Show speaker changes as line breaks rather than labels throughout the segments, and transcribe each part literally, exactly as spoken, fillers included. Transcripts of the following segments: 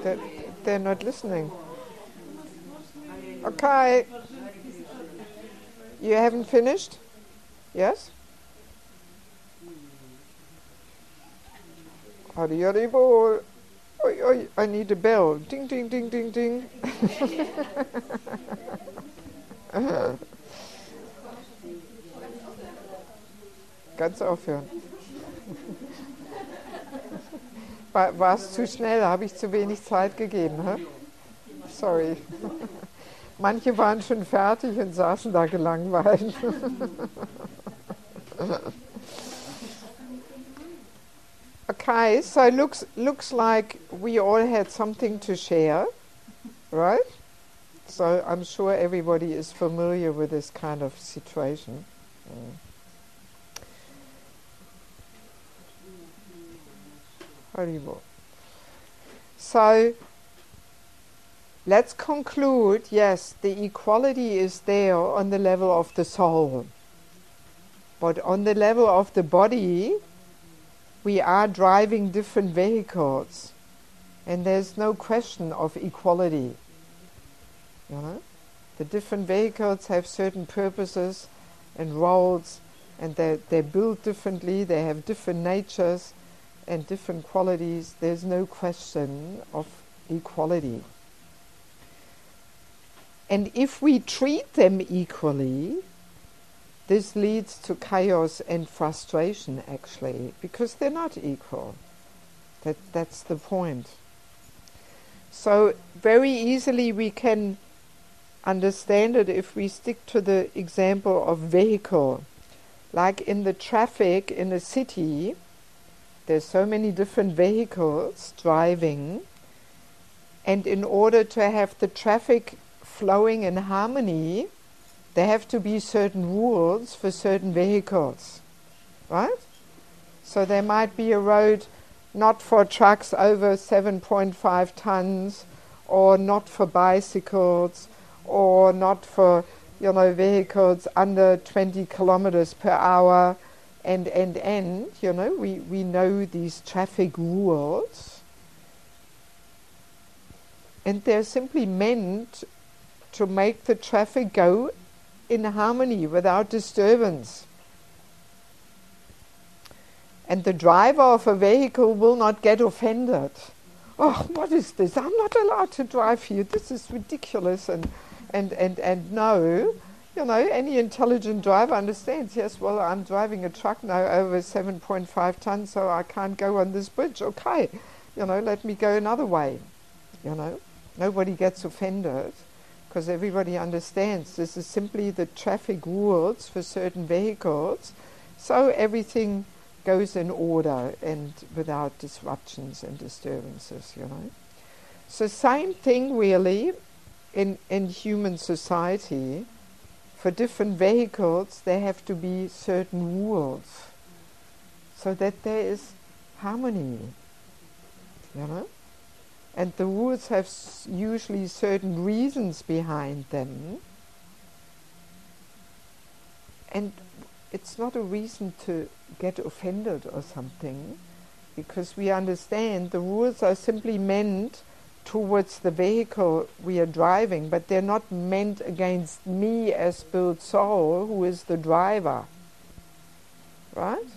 They're, they're not listening. Okay. You haven't finished? Yes? Hari Hari Bol. Oi, oi, I need a bell. Ding, ding, ding, ding, ding. Ganz aufhören. War, war es zu schnell? Habe ich zu wenig Zeit gegeben? Hä? Sorry. Manche waren schon fertig und saßen da gelangweilt. Okay, so looks looks like we all had something to share, right? So I'm sure everybody is familiar with this kind of situation. Mm. Horrible. So let's conclude, yes, the equality is there on the level of the soul. But on the level of the body, we are driving different vehicles. And there's no question of equality. You know? The different vehicles have certain purposes and roles, and they're, they're built differently, they have different natures and different qualities. There's no question of equality. And if we treat them equally, this leads to chaos and frustration, actually, because they're not equal. That, that's the point. So very easily we can understand it if we stick to the example of vehicle. Like in the traffic in a city, there's so many different vehicles driving, and in order to have the traffic flowing in harmony, there have to be certain rules for certain vehicles, right? So there might be a road not for trucks over seven point five tons, or not for bicycles, or not for, you know, vehicles under twenty kilometers per hour, and, and, and, you know, we, we know these traffic rules, and they're simply meant to make the traffic go in harmony without disturbance. And the driver of a vehicle will not get offended. Oh, what is this? I'm not allowed to drive here. This is ridiculous. And, and, and, and no, you know, any intelligent driver understands, yes, well, I'm driving a truck now over seven point five tons, so I can't go on this bridge. Okay, you know, let me go another way. You know, nobody gets offended, because everybody understands this is simply the traffic rules for certain vehicles, so everything goes in order and without disruptions and disturbances, you know. So same thing really in, in human society. For different vehicles there have to be certain rules so that there is harmony, you know. And the rules have s- usually certain reasons behind them. And it's not a reason to get offended or something, because we understand the rules are simply meant towards the vehicle we are driving, but they're not meant against me as spirit soul, who is the driver. Right?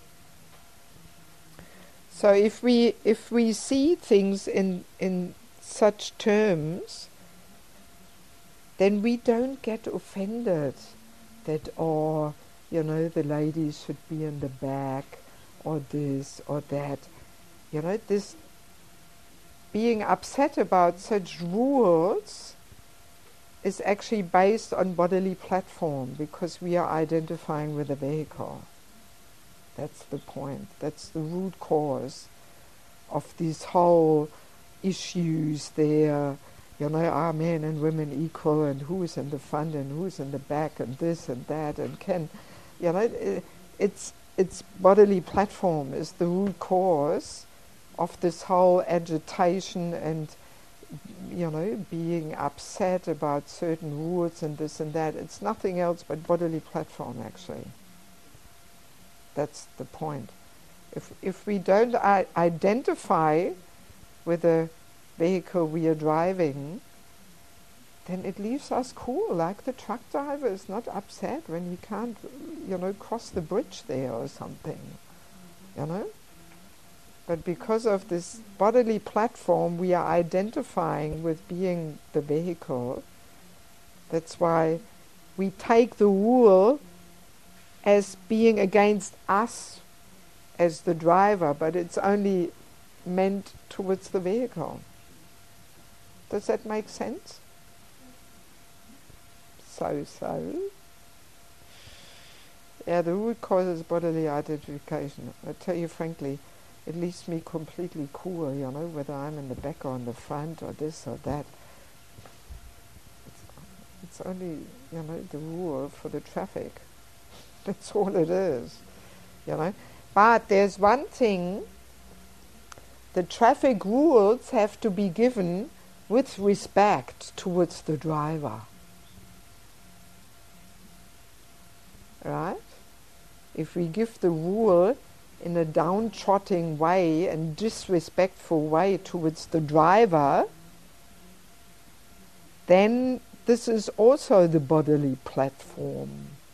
So if we if we see things in in such terms, then we don't get offended that, oh, you know, the ladies should be in the back, or this or that. You know, this being upset about such rules is actually based on bodily platform, because we are identifying with the vehicle. That's the point. That's the root cause of these whole issues there. You know, are men and women equal, and who's in the front and who's in the back, and this and that, and can, you know, it, it's it's bodily platform is the root cause of this whole agitation and, you know, being upset about certain rules and this and that. It's nothing else but bodily platform, actually. That's the point. If if we don't I- identify with the vehicle we are driving, then it leaves us cool, like the truck driver is not upset when he can't, you know, cross the bridge there or something, you know. But because of this bodily platform we are identifying with being the vehicle, that's why we take the rule as being against us as the driver, but it's only meant towards the vehicle. Does that make sense? So-so. Yeah, the root cause is bodily identification. I tell you frankly, it leaves me completely cool, you know, whether I'm in the back or in the front or this or that. It's, it's only, you know, the rule for the traffic. That's all it is, you know. But there's one thing, the traffic rules have to be given with respect towards the driver. Right? If we give the rule in a downtrotting way and disrespectful way towards the driver, then this is also the bodily platform.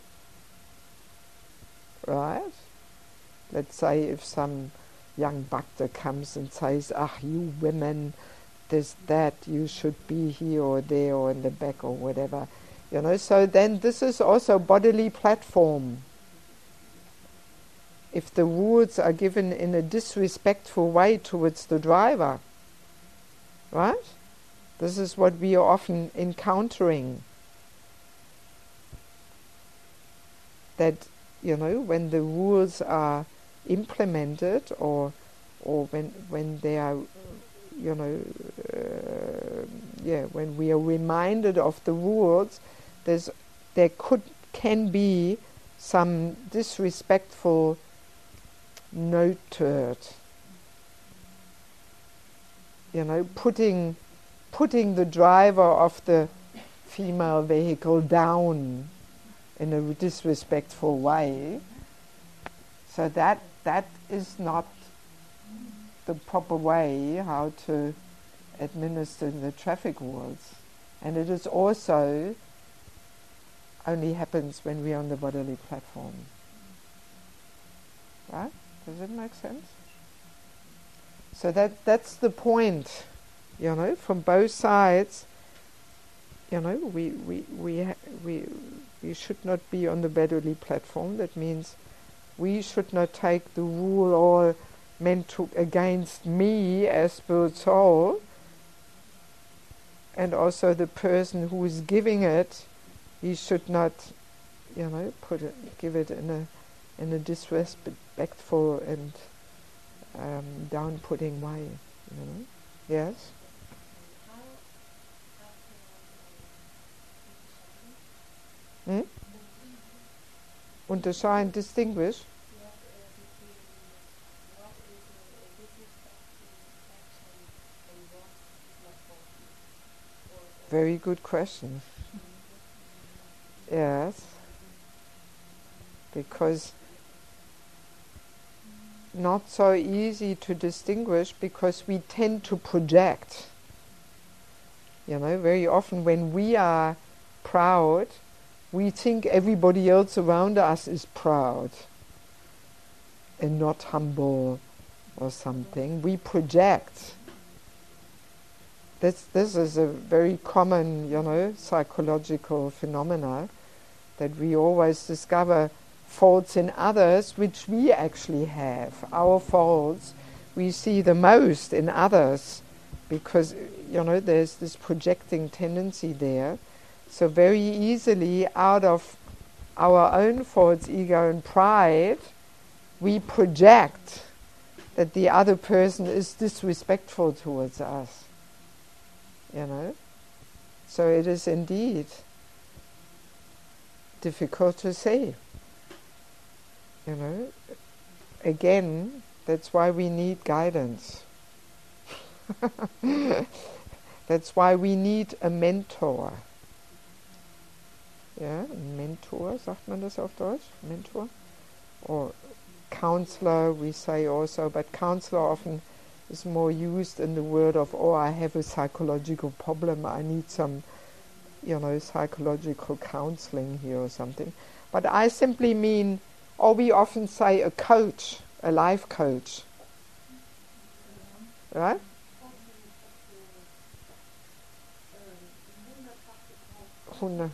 Right? Let's say if some young bhakta comes and says, ah, you women, this, that, you should be here or there or in the back or whatever. You know, so then this is also bodily platform. If the rules are given in a disrespectful way towards the driver, right? This is what we are often encountering. That, you know, when the rules are implemented or or when when they are, you know, uh, yeah, when we are reminded of the rules, there's there could can be some disrespectful note to it. You know, putting putting the driver of the female vehicle down in a disrespectful way. So that that is not the proper way how to administer the traffic rules. And it is also only happens when we are on the bodily platform. Right? Does it make sense? So that that's the point, you know, from both sides. You know, we we we ha- we we should not be on the bodily platform. That means we should not take the rule all meant to against me as spirit soul, and also the person who is giving it, he should not, you know, put it, give it in a in a disrespectful and um, down-putting way. You know, yes. Hmm? Unterscheiden, distinguish. Very good question. Yes. Because not so easy to distinguish because we tend to project. You know, very often when we are proud, we think everybody else around us is proud and not humble or something. We project. This this is a very common, you know, psychological phenomena, that we always discover faults in others which we actually have. Our faults we see the most in others because, you know, there's this projecting tendency there. So very easily out of our own faults, ego and pride, we project that the other person is disrespectful towards us. You know? So it is indeed difficult to say. You know? Again, that's why we need guidance. That's why we need a mentor. Ja, ein Mentor, sagt man das auf Deutsch? Mentor? Or counselor, we say also, but counselor often is more used in the word of, oh, I have a psychological problem, I need some, you know, psychological counseling here or something. But I simply mean, or we often say a coach, a life coach. Right? Hunde.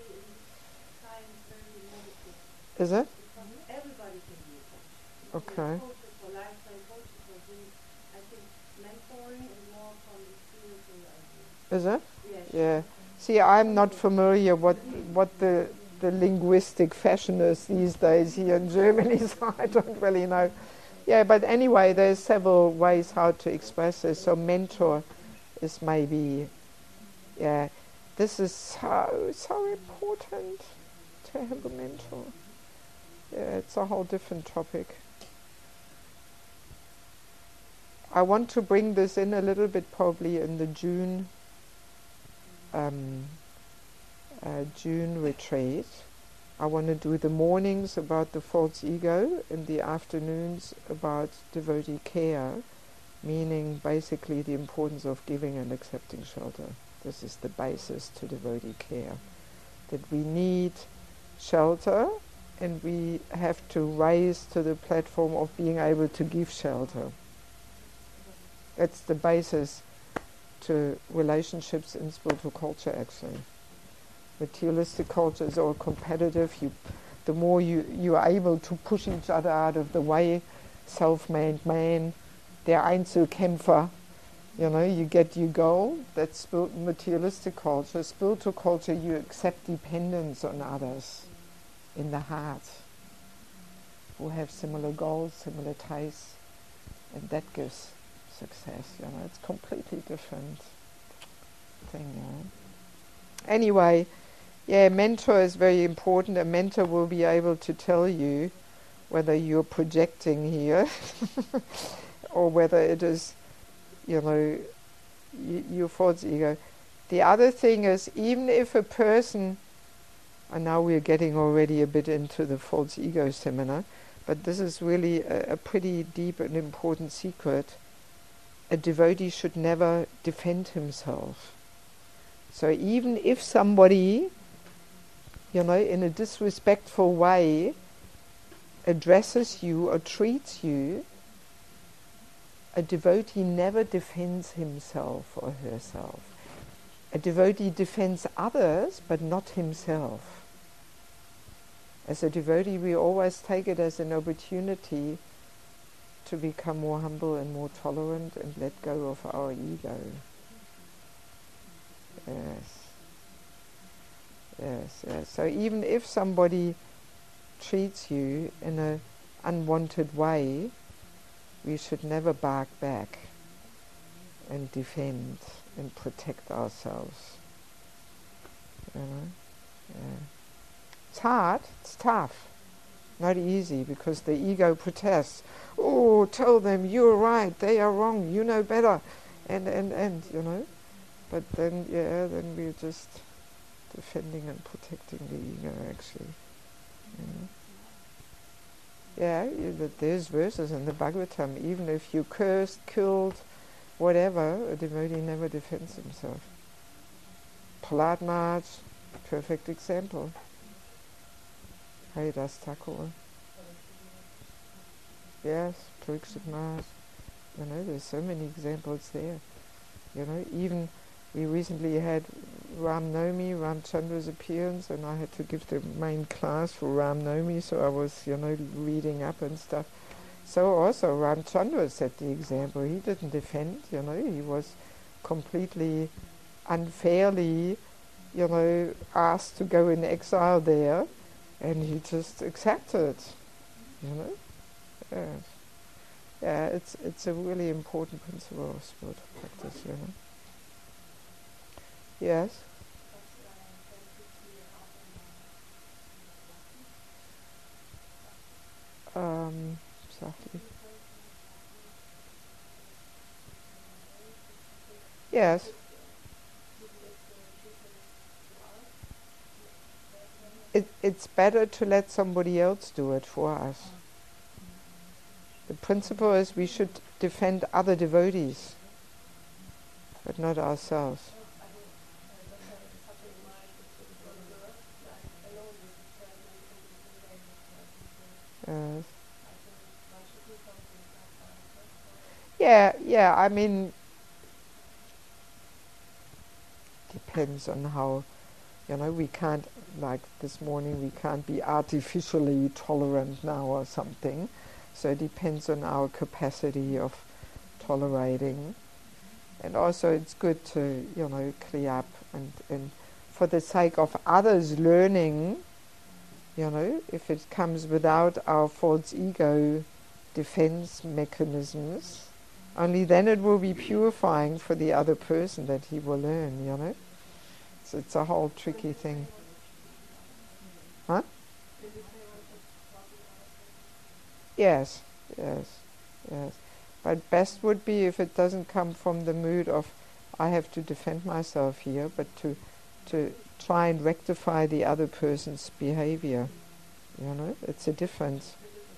Is it?
Everybody can be a coach.
Okay.
Coaches or lifetime coaches are doing, I think, mentoring and more from experience and
Is it?
yes.
Yeah. See, I'm not familiar what what the the linguistic fashion is these days here in Germany, so I don't really know. Yeah, but anyway, there's several ways how to express this. So mentor is maybe, yeah, this is so, so important to have a mentor. Yeah, it's a whole different topic. I want to bring this in a little bit probably in the June um, uh, June retreat. I want to do the mornings about the false ego and the afternoons about devotee care, meaning basically the importance of giving and accepting shelter. This is the basis to devotee care. That we need shelter and we have to raise to the platform of being able to give shelter. That's the basis to relationships in spiritual culture, actually. Materialistic culture is all competitive. You, the more you, you are able to push each other out of the way, self-made man, der Einzelkämpfer, you know, you get your goal. That's spir- materialistic culture. Spiritual culture, you accept dependence on others in the heart who have similar goals, similar tastes, and that gives success, you know. It's completely different thing, you know. Anyway, yeah, mentor is very important. A mentor will be able to tell you whether you're projecting here or whether it is, you know, y- your false ego. The other thing is, even if a person, and now we're getting already a bit into the false ego seminar, but this is really a, a pretty deep and important secret. A devotee should never defend himself. So even if somebody, you know, in a disrespectful way addresses you or treats you, a devotee never defends himself or herself. A devotee defends others, but not himself. As a devotee, we always take it as an opportunity to become more humble and more tolerant and let go of our ego. Yes. Yes, yes. So even if somebody treats you in an unwanted way, we should never bark back and defend and protect ourselves. You know? Yeah. It's hard, it's tough, not easy, because the ego protests. Oh, tell them you're right, they are wrong, you know better, and, and, and, you know. But then, yeah, then we're just defending and protecting the ego, actually. You know? Yeah, you, that there's verses in the Bhagavatam, even if you cursed, killed, whatever, a devotee never defends himself. Prahlad Maharaj, perfect example. Haridas Thakur. Yes, Parikshit Maharaj. You know, there's so many examples there. You know, even we recently had Ram Navami, Ramchandra's appearance, and I had to give the main class for Ram Navami, so I was, you know, reading up and stuff. So also Ramchandra set the example. He didn't defend, you know, he was completely unfairly, you know, asked to go in exile there, and he just accepted, you know. Yeah, yeah, it's it's a really important principle of spiritual practice, you know. Yes. Um, exactly. Yes. It, it's better to let somebody else do it for us. The principle is we should defend other devotees, but not ourselves. Yes. Yeah, yeah, I mean, depends on how, you know, we can't, like this morning, we can't be artificially tolerant now or something. So it depends on our capacity of tolerating. And also it's good to, you know, clear up and, and for the sake of others learning, you know, if it comes without our false ego defense mechanisms, only then it will be purifying for the other person that he will learn, you know. So it's a whole tricky thing. Huh? Yes, yes, yes. But best would be if it doesn't come from the mood of I have to defend myself here, but to to try and rectify the other person's behavior. You know, it's a difference.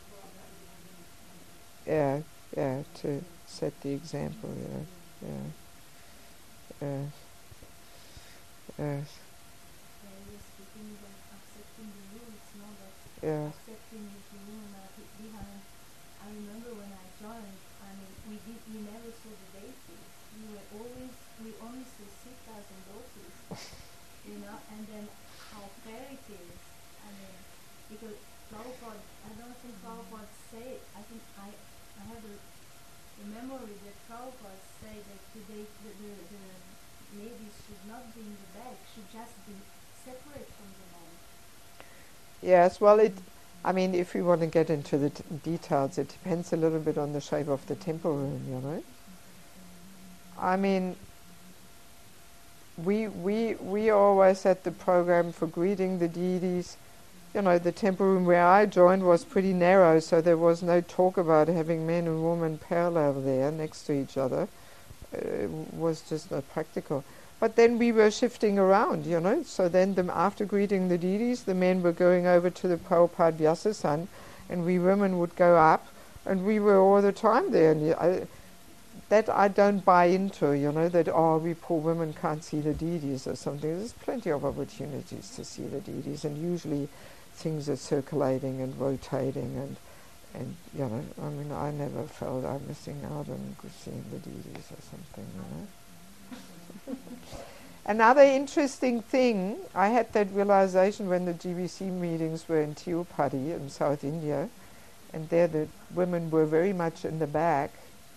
Yeah, yeah, to set the example, yeah, yeah, yes, yes,
Yeah, you were speaking about accepting the rules, no, but
yeah,
accepting is the rule now be- behind. I remember when I joined, I mean, we did, we never saw the deities. We were always, we only saw sitas and dotis, you know, and then how fair it is. I mean, because Prabhupada, I don't think Prabhupada say, I think I, I have a, the memory that Prabhupada say that the, the, the, the ladies should not be in the back, should just be separate from the men.
yes. Well, it. I mean, if we want to get into the t- details, it depends a little bit on the shape of the temple room. You know. I mean, we we we always had the program for greeting the deities. You know, the temple room where I joined was pretty narrow, so there was no talk about having men and women parallel there next to each other. It was just not practical. But then we were shifting around, you know. So then the, after greeting the deities, the men were going over to the Prabhupada Vyasasan, and we women would go up, and we were all the time there. And I, that I don't buy into, you know, that, oh, we poor women can't see the deities or something. There's plenty of opportunities to see the deities, and usually things are circulating and rotating, and, and you know, I mean, I never felt I'm missing out on seeing the deities or something, you know. Another interesting thing, I had that realization when the G B C meetings were in Tirupati in South India, and there the women were very much in the back,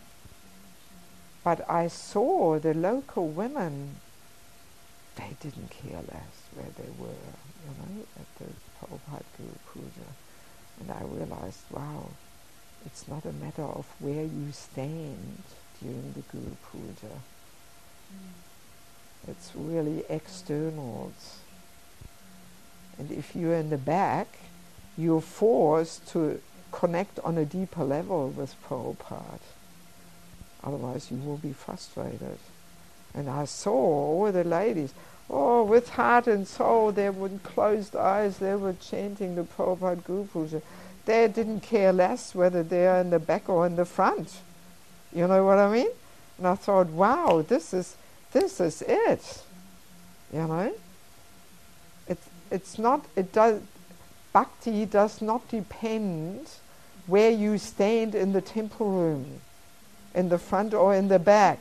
but I saw the local women, they didn't care less where they were, you know, at the Prabhupada Guru Puja. And I realized, wow, it's not a matter of where you stand during the Guru Puja. Mm. It's really externals. And if you're in the back, you're forced to connect on a deeper level with Prabhupada. Otherwise you will be frustrated. And I saw all the ladies, oh, with heart and soul, they with closed eyes, they were chanting the Prabhupada Guru Puja. They didn't care less whether they're in the back or in the front. You know what I mean? And I thought, wow, this is this is it. You know? It's it's not it does bhakti does not depend where you stand in the temple room, in the front or in the back.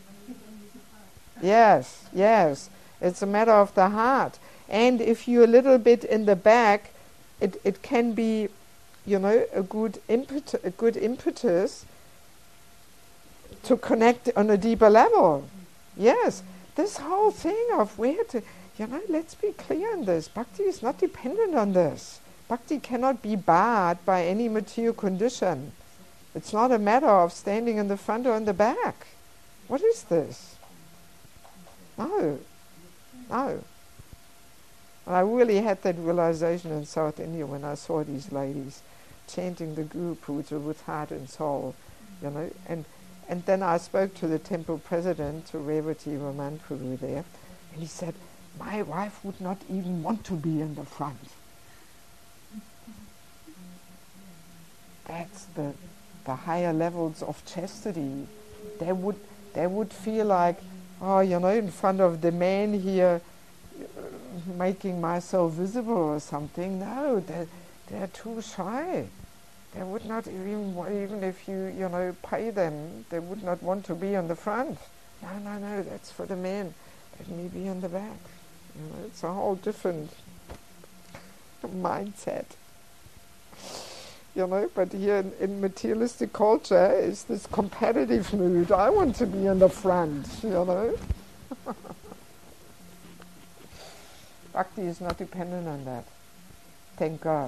Yes, yes. It's a matter of the heart. And if you're a little bit in the back, it, it can be, you know, a good impet- a good impetus to connect on a deeper level. Yes. This whole thing of where to, you know, let's be clear on this. Bhakti is not dependent on this. Bhakti cannot be barred by any material condition. It's not a matter of standing in the front or in the back. What is this? No. No. And I really had that realization in South India when I saw these ladies chanting the Guru Puja with heart and soul, you know. And and then I spoke to the temple president, to Revati Raman Prabhu there, and he said, my wife would not even want to be in the front. That's the the higher levels of chastity, they would they would feel like, oh, you know, in front of the man here, uh, making myself visible or something. No, they they're too shy. They would not even, even if you, you know, pay them, they would not want to be on the front. No, no, no, that's for the men. Let me be on the back. You know, it's a whole different mindset. You know, but here in, in materialistic culture is this competitive mood. I want to be in the front, you know. Bhakti is not dependent on that. Thank God.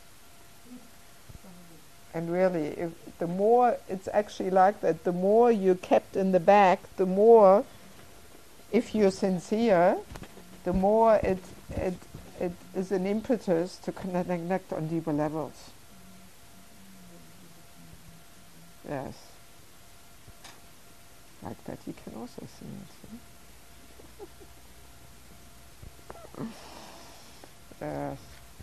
And really, if the more it's actually like that, the more you're kept in the back, the more, if you're sincere, the more it it it is an impetus to connect on deeper levels. Yes. Like that you can also see it. Yes.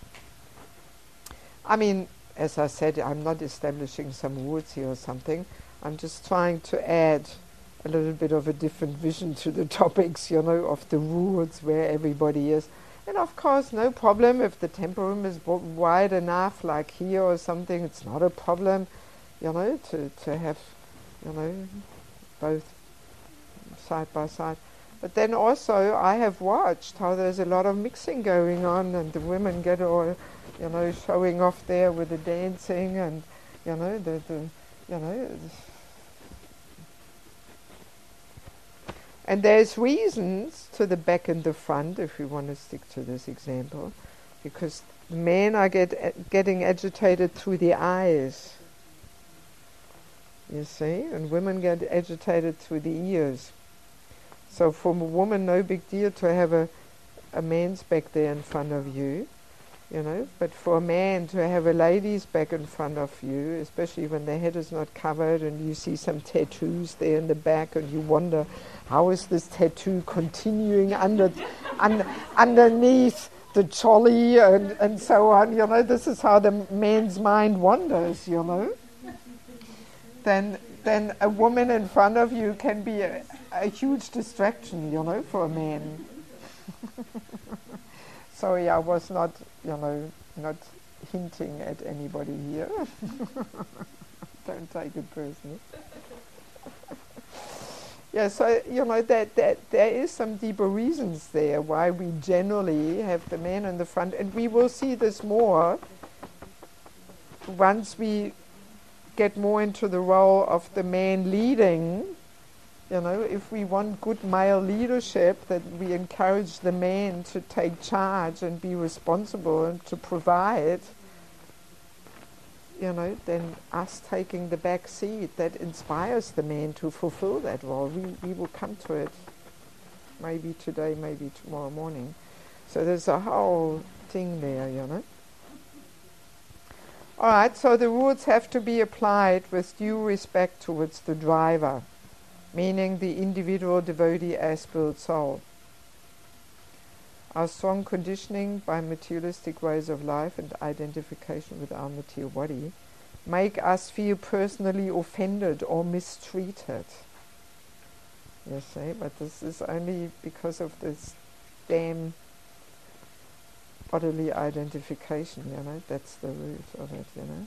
I mean, as I said, I'm not establishing some rules here or something. I'm just trying to add a little bit of a different vision to the topics, you know, of the rules where everybody is. And of course, no problem if the temple room is bo- wide enough, like here or something. It's not a problem, you know, to, to have, you know, both side by side. But then also, I have watched how there's a lot of mixing going on, and the women get all, you know, showing off there with the dancing, and you know, the, the you know, and there's reasons to the back and the front, if we want to stick to this example, because men are get uh, getting agitated through the eyes, you see, and women get agitated through the ears. So for a woman, no big deal to have a, a man's back there in front of you, you know, but for a man to have a lady's back in front of you, especially when the head is not covered and you see some tattoos there in the back and you wonder, how is this tattoo continuing under, un, underneath the choli and, and so on, you know, this is how the man's mind wanders, you know. Then, then a woman in front of you can be a, a huge distraction, you know, for a man. Sorry, I was not, you know, not hinting at anybody here. Don't take it personally. Yeah, so, you know, that, that there is some deeper reasons there why we generally have the man in the front, and we will see this more once we get more into the role of the man leading. You know, if we want good male leadership, that we encourage the man to take charge and be responsible and to provide, you know, then us taking the back seat, that inspires the man to fulfill that role. We, we will come to it maybe today, maybe tomorrow morning. So there's a whole thing there, you know. All right, so the rules have to be applied with due respect towards the driver, meaning the individual devotee as spirit soul. Our strong conditioning by materialistic ways of life and identification with our material body make us feel personally offended or mistreated. You see, but this is only because of this damn bodily identification, you know, that's the root of it, you know.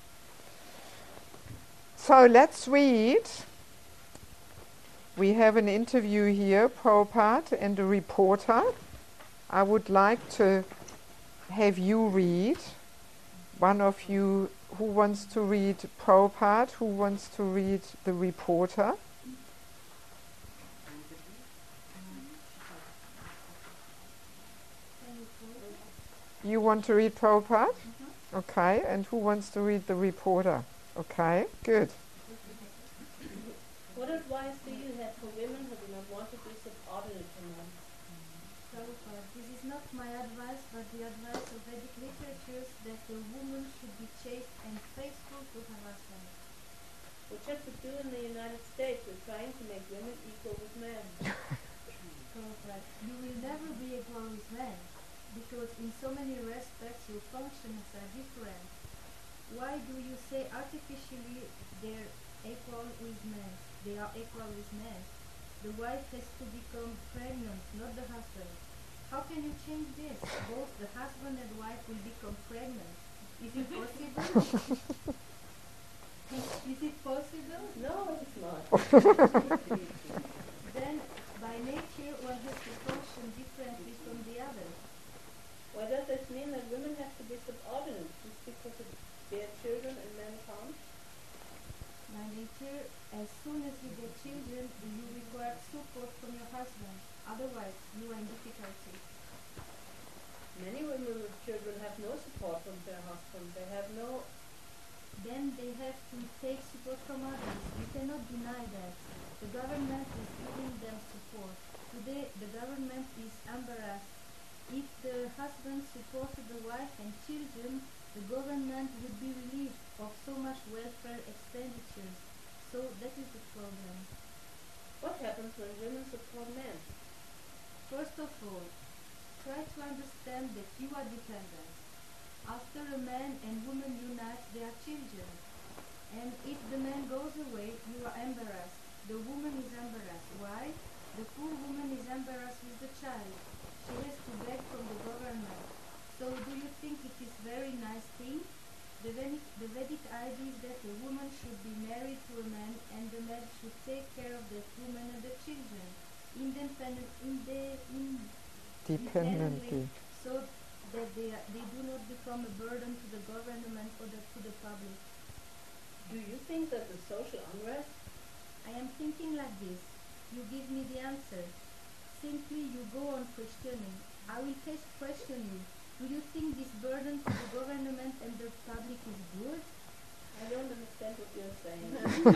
So let's read. We have an interview here, Prabhupada and a reporter. I would like to have you read. One of you, who wants to read Prabhupada, who wants to read the reporter? You want to read Prabhupada? Mm-hmm. Okay, and who wants to read the reporter? Okay, good.
What advice do you have for women who do not want to be subordinate to men?
Prabhupada, this is not my advice, but the advice of Vedic literatures that the woman should be chaste and faithful to her husband.
What should we do in the United States? We're trying to make women equal with men.
Prabhupada, you will never be equal with men, because in so many respects your functions are different. why do you say artificially they're equal with men? They are equal with men. The wife has to become pregnant, not the husband. How can you change this? Both the husband and wife will become pregnant. Is it possible? Is it possible?
No, it's not.
Then, by nature, one has to function differently from the other.
Why does this mean that women have to be subordinate just because of their children and men can't?
By nature, as soon as you get children, you require support from your husband. Otherwise, you are in difficulty.
Many women with children have no support from their husband. They have no...
Then they have to take support from others. You cannot deny that. The government is giving them support. Today, the government is embarrassed. If the husband supported the wife and children, the government would be relieved of so much welfare expenditures. So that is the problem.
What happens when women support men?
First of all, try to understand that you are dependent. After a man and woman unite, they are children. And if the man goes away, you are embarrassed. The woman is embarrassed. Why? The poor woman is embarrassed with the child. She has to beg from the government. So do you think it is very nice thing? The Vedic, the Vedic idea is that a woman should be married to a man and the man should take care of that woman and the children, independent, inde, independently,
Dependently.
so that they, are, they do not become a burden to the government or the, to the public.
Do you think that the social unrest...
I am thinking like this. You give me the answer. Simply you go on questioning. I will first question you. Do you think this burden to the government and the public is good?
I don't understand what you're saying.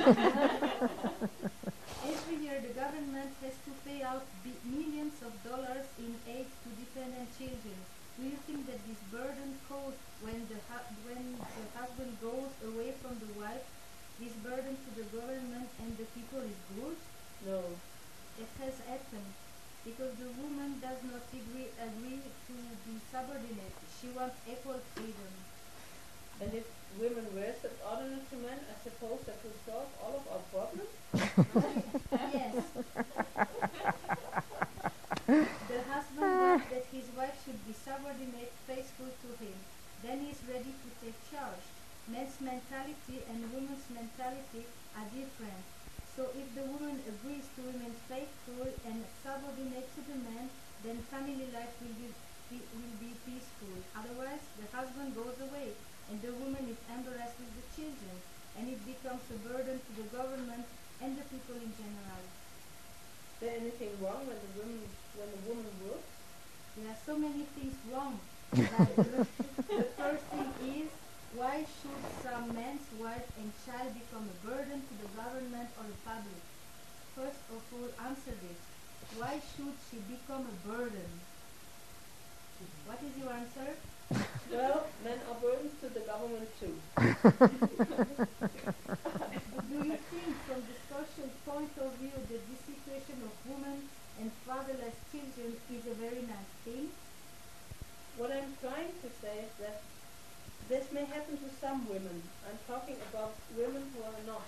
Every year the government has to pay out bi- millions of dollars in aid to dependent children. Do you think that this burden caused when the, hu- when the husband goes away from the wife, this burden to the government and the people is good?
No.
It has happened because the woman does not agree, agree to be subordinate. She wants equal freedom.
And if women were subordinate to men, I suppose that would solve all of our problems?
Yes. The husband wants that his wife should be subordinate, faithful to him. Then he is ready to take charge. Men's mentality and women's mentality are different. So if the woman agrees to remain faithful and subordinate to the man, then family life will be, be will be peaceful. Otherwise, the husband goes away and the woman is embarrassed with the children, and it becomes a burden to the government and the people in general.
Is there anything wrong when the woman when the woman works?
There are so many things wrong. Like the, the first thing is, why should some man's wife and child become a burden to the government or the public? First of all, answer this. Why should she become a burden? What is your answer?
Well, men are burdens to the government too.
Do you think from the social point of view that this situation of women and fatherless children is a very nice thing?
What I'm trying to say is that this may happen to some women. I'm talking about women who are not.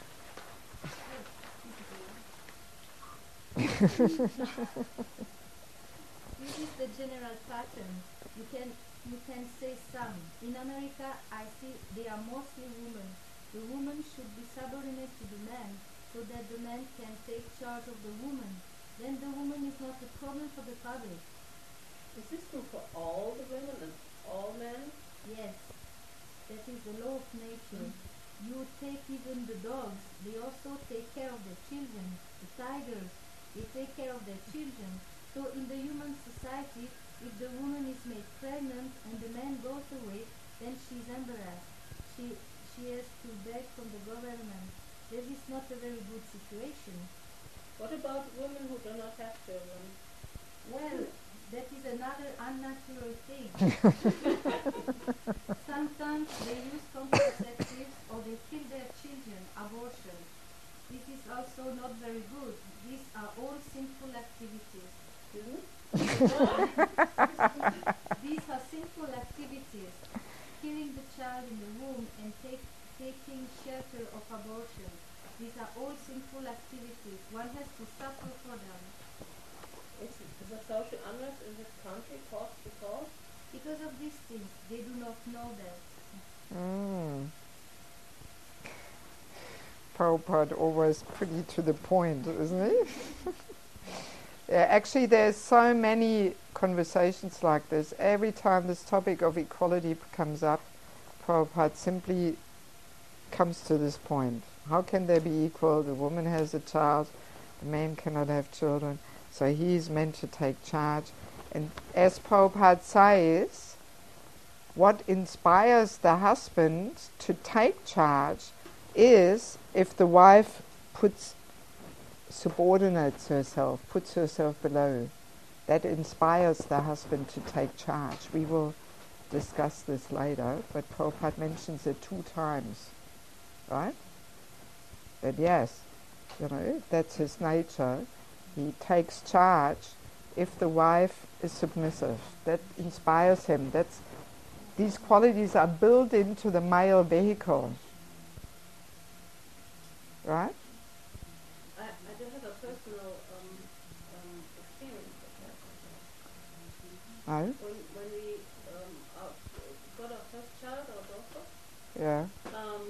This is the general pattern. You can you can say some. In America, I see they are mostly women. The woman should be subordinate to the man so that the man can take charge of the woman. Then the woman is not a problem for the public.
Is this true for all the women and all men?
Yes, that is the law of nature. You take even the dogs, they also take care of their children. The tigers, they take care of their children. So in the human society, if the woman is made pregnant and the man goes away, then she is embarrassed. She, she has to beg from the government. This is not a very good situation.
What about women who do not have children?
Well, that is another unnatural thing. Sometimes they use contraceptives or they kill their children, abortion. This is also not very good. These are all sinful activities.
Excuse me?
These are sinful activities. Killing the child in the womb and has to suffer for them.
Is the social unrest in this country caused because?
Because of these things, they do not know that.
Mm. Prabhupada always pretty to the point, isn't he? Yeah, actually there's so many conversations like this. Every time this topic of equality comes up, Prabhupada simply comes to this point. How can they be equal? The woman has a child, the man cannot have children, so he is meant to take charge. And as Prabhupada says, what inspires the husband to take charge is if the wife puts subordinates herself, puts herself below. That inspires the husband to take charge. We will discuss this later, but Prabhupada mentions it two times, right? That yes, you know, that's his nature. He takes charge if the wife is submissive. That inspires him. That's, these qualities are built into the male vehicle, right?
I, I do have a personal um, um, experience with that.
No?
When, when we um, our, got our first child, our daughter,
Yeah.
um,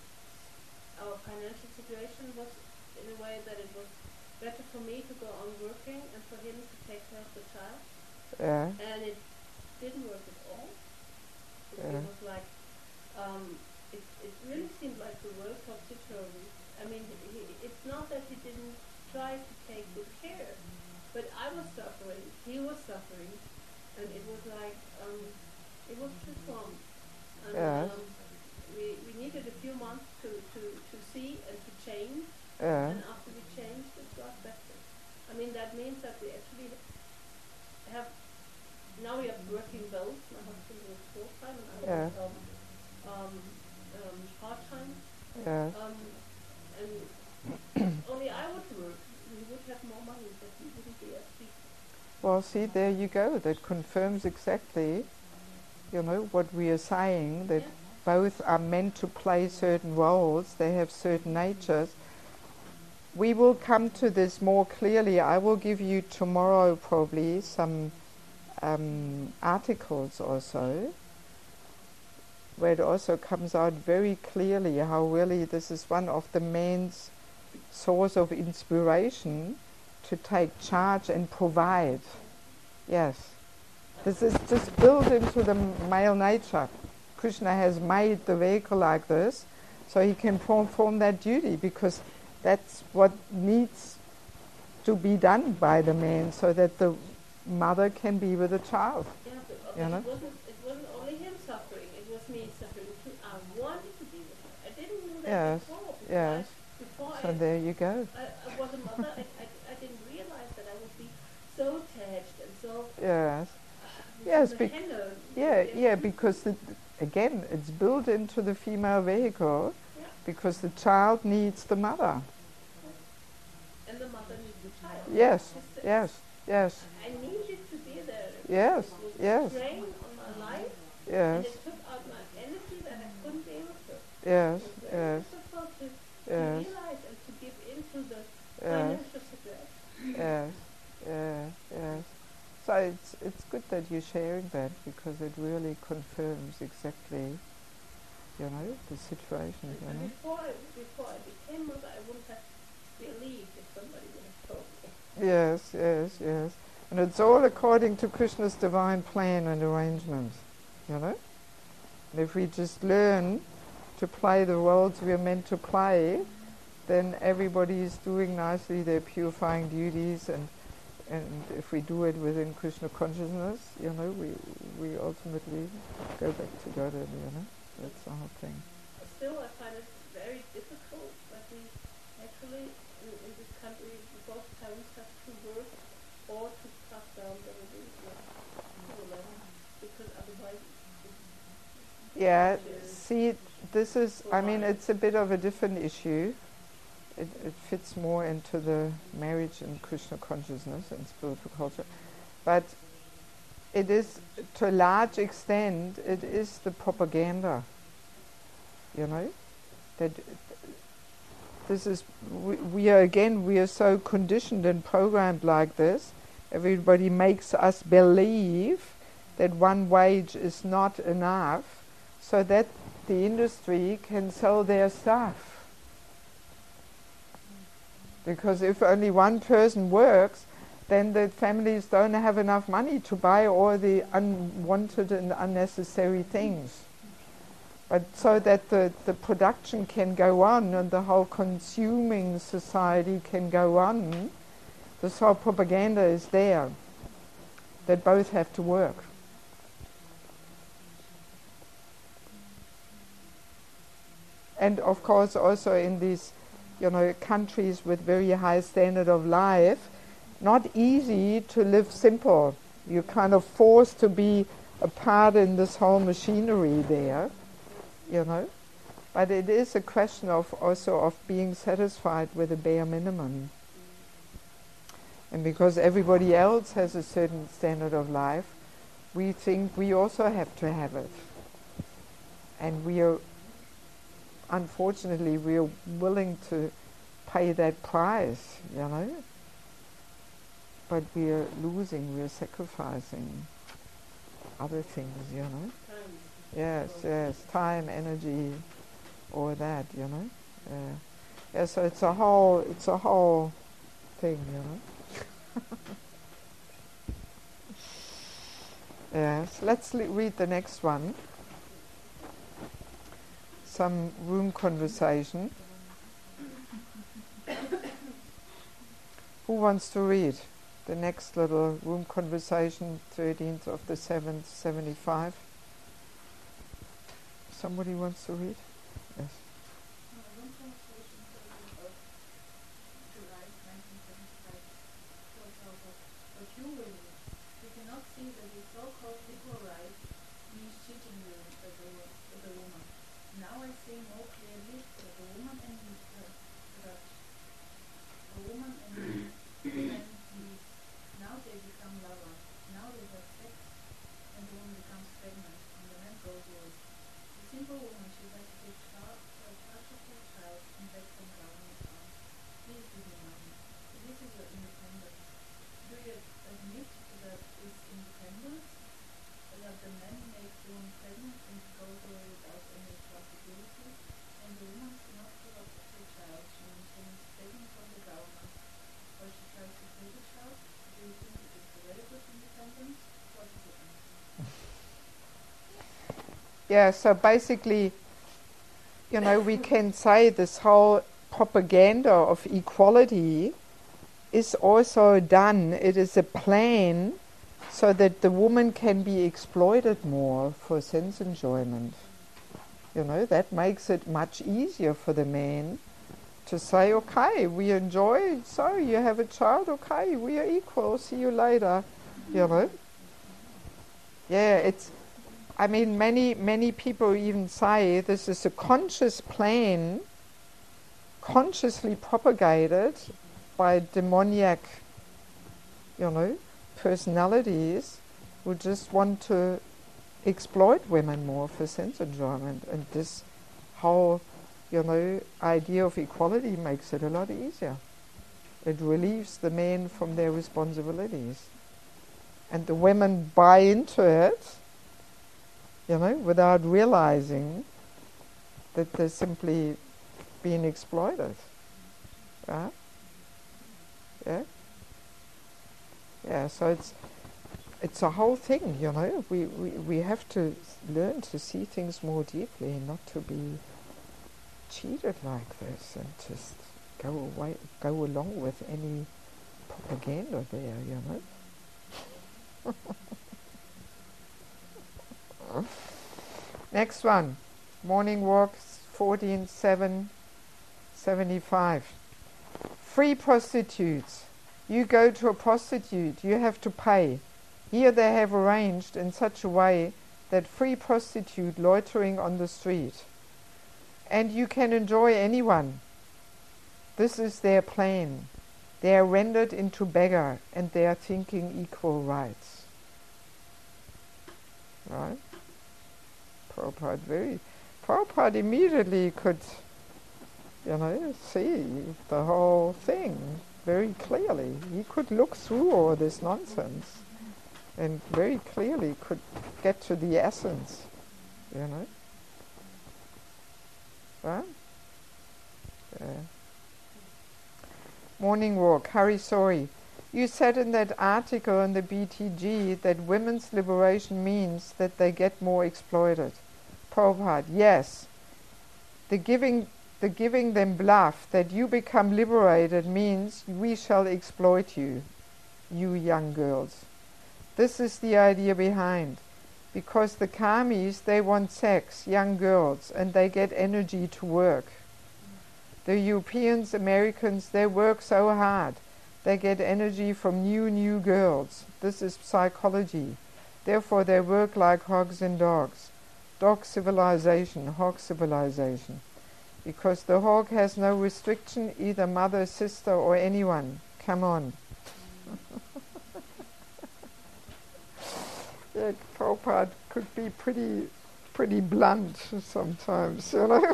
our financial situation was in a way that it was better for me to go on working and for him to take care of the child.
Yeah.
And it didn't work at all. It,
Yeah.
it was like, um, it, it really seemed like the world topsy-turvy. I mean, he, he, it's not that he didn't try to take good care, but I was suffering, he was suffering, and it was like, um, it was just wrong. And
Yes.
um, we, we needed a few months to, to, to see and to change,
Yeah.
and after we changed, it got better. I mean, that means that we actually have, now we are working both. My husband works full-time and I
Yeah.
work um, um, um, part-time.
Yeah.
Um, and only I would work, we would have more money, but we wouldn't be as big.
Well, see, there you go. That confirms exactly, you know, what we are saying, that
Yeah.
both are meant to play certain roles. They have certain natures. We will come to this more clearly. I will give you tomorrow probably some um, articles or so, where it also comes out very clearly how really this is one of the main source of inspiration to take charge and provide. Yes. This is just built into the m- male nature. Krishna has made the vehicle like this so he can perform that duty, because that's what needs to be done by the man so that the mother can be with the child.
Yeah, but, uh,
You
but
know?
it wasn't it wasn't only him suffering, it was me suffering too. I wanted to be with her. I didn't know that
Yes,
before. Before
yes.
I, before
So
I,
there you go.
I, I was a mother, I, I, I didn't realize that I would be so attached and so
Yes.
uh,
Yes,
the
bec-
handle.
Yeah, yeah, because the, again, it's built into the female vehicle,
Yeah.
because the child needs the mother.
And the mother needs the child.
Yes,
It's- it's-
yes, yes,
I needed to be there.
Yes,
It was
yes.
a strain on my life, and
yes,
it took out my energy that I couldn't be able to.
yes,
It was very
yes,
difficult to, to
yes,
realize and to give into the
yes,
financial situation.
yes, yes, yes. So it's it's good that you're sharing that, because it really confirms exactly, you know, the situation, you
And
know.
before I, before I became mother, I wouldn't have believed if somebody would have told me.
Yes, yes, yes. And it's all according to Krishna's divine plan and arrangement, you know. And if we just learn to play the roles we are meant to play, then everybody is doing nicely their purifying duties, and and if we do it within Krishna consciousness, you know, we we ultimately go back to Godhead, you know. That's the whole thing.
Still, I find it very difficult that we actually, in, in this country, both parents have to work or to cut down the religion to a level, because otherwise it's
Yeah,
it's
see, this is, I mean, it's a bit of a different issue. It, it fits more into the marriage and Krishna consciousness and spiritual culture. But it is, to a large extent, it is the propaganda, you know, that this is, we, we are again, we are so conditioned and programmed like this. Everybody makes us believe that one wage is not enough so that the industry can sell their stuff. Because if only one person works, then the families don't have enough money to buy all the unwanted and unnecessary things. But so that the, the production can go on and the whole consuming society can go on, this whole propaganda is there, that both have to work. And of course also in these, you know, countries with very high standard of life, not easy to live simple. You're kind of forced to be a part in this whole machinery there, you know. But it is a question of also of being satisfied with the bare minimum. And because everybody else has a certain standard of life, we think we also have to have it. And we are, unfortunately, we are willing to pay that price, you know. But we are losing, we are sacrificing other things, you know.
Time.
Yes, yes, time, energy, all that, you know. Uh, yeah, so it's a whole, it's a whole thing, you know. Yes, let's le- read the next one. Some room conversation. Who wants to read the next little room conversation, thirteenth of the seventh, seventy-five? Somebody wants to read? Yes. Yeah, so basically, you know, we can say this whole propaganda of equality is also done, it is a plan so that the woman can be exploited more for sense enjoyment. You know, that makes it much easier for the man to say, okay, we enjoy, so you have a child, okay, we are equal, see you later, you know. Yeah, it's, I mean, many, many people even say this is a conscious plan, consciously propagated by demoniac, you know, personalities who just want to exploit women more for sense enjoyment. And this whole, you know, idea of equality makes it a lot easier. It relieves the men from their responsibilities. And the women buy into it, you know, without realizing that they're simply being exploited. Right? Yeah? Yeah, so it's it's a whole thing, you know. We, we, we have to learn to see things more deeply, not to be cheated like this and just go away, go along with any propaganda there, you know. Next one, morning walks, fourteen seven seventy-five. Free prostitutes. You go to a prostitute, you have to pay. Here they have arranged in such a way that free prostitute loitering on the street. And you can enjoy anyone. This is their plan. They are rendered into beggar and they are thinking equal rights. Right? Prabhupada very, Prabhupada immediately could you know, see the whole thing very clearly. He could look through all this nonsense and very clearly could get to the essence, you know. Right? Yeah. Morning walk, Hari Sori. You said in that article in the B T G that women's liberation means that they get more exploited. Prabhupada, yes. The giving, the giving them bluff that you become liberated means we shall exploit you, you young girls. This is the idea behind. Because the karmis, they want sex, young girls, and they get energy to work. The Europeans, Americans, they work so hard. They get energy from new, new girls. This is psychology. Therefore they work like hogs and dogs. Dog civilization, hog civilization. Because the hog has no restriction, either mother, sister, or anyone. Come on. Yeah, Prabhupada could be pretty, pretty blunt sometimes, you know.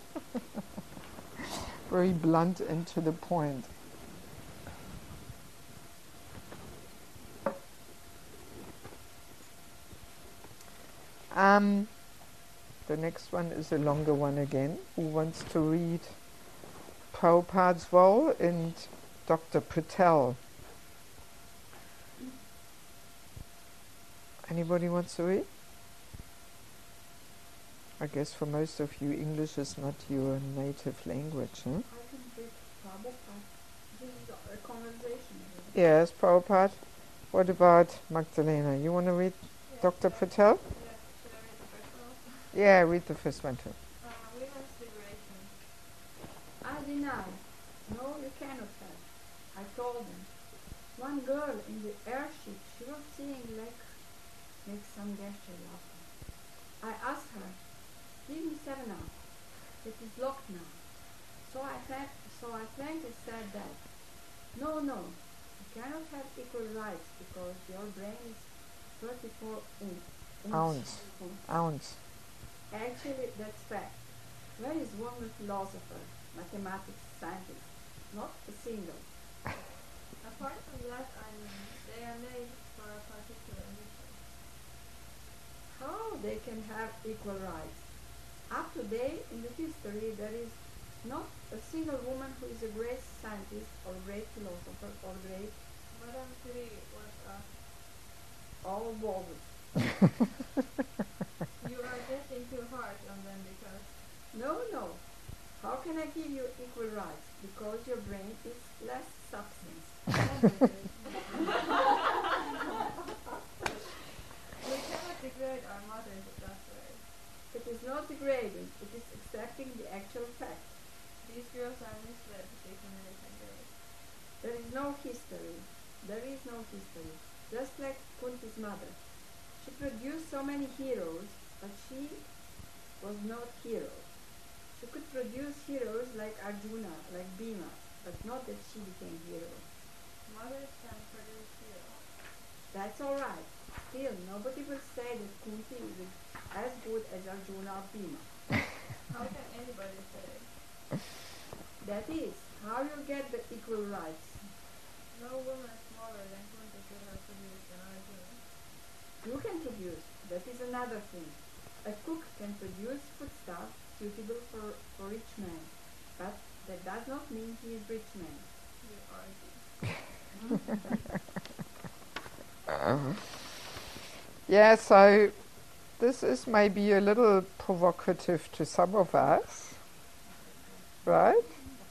Very blunt and to the point. Um, the next one is a longer one again. Who wants to read Prabhupada's role in Doctor Patel? Anybody wants to read? I guess for most of you, English is not your native language, huh?
I can read Prabhupada. This is a conversation.
Yes, Prabhupada. What about Magdalena? You want to read
Yes,
Doctor
uh,
Patel?
Yeah, should I read the first one also?
Yeah, read the first one too.
Uh, women's liberation.
I deny. No, you cannot have. I told him. One girl in the airship, she was seeing like, make some gesture laughing. I asked her, give me seven up. It is locked now. So I thank, so I frankly said that. No, no, you cannot have equal rights because your brain is thirty-four in,
Ounce. Ounce.
Actually, that's fact. Where is woman philosopher, mathematics, scientist? Not a single.
Apart from that, I mean, they are made for a particular mission.
How they can have equal rights? Up to date in the history, there is not a single woman who is a great scientist or great philosopher or great
Madame Curie was a...
all bogus.
You are getting too hard on them because...
No, no. How can I give you equal rights? Because your brain is less substance.
We cannot degrade our mothers that way.
It is not degrading, it is accepting the actual fact.
These girls are misled to take American girls.
There is no history. There is no history. Just like Kunti's mother. She produced so many heroes, but she was not hero. She could produce heroes like Arjuna, like Bhima, but not that she became hero.
Mothers can produce heroes.
That's alright. Still, nobody will say that Kunti is as good as Arjuna or Bhima.
How can anybody say?
That is, how you get the equal rights.
No woman smaller than Kunti could have produced an Arjuna.
You can produce. That is another thing. A cook can produce foodstuff suitable for, for rich men, but that does not mean he is rich man.
You argue.
Yeah, so this is maybe a little provocative to some of us, right?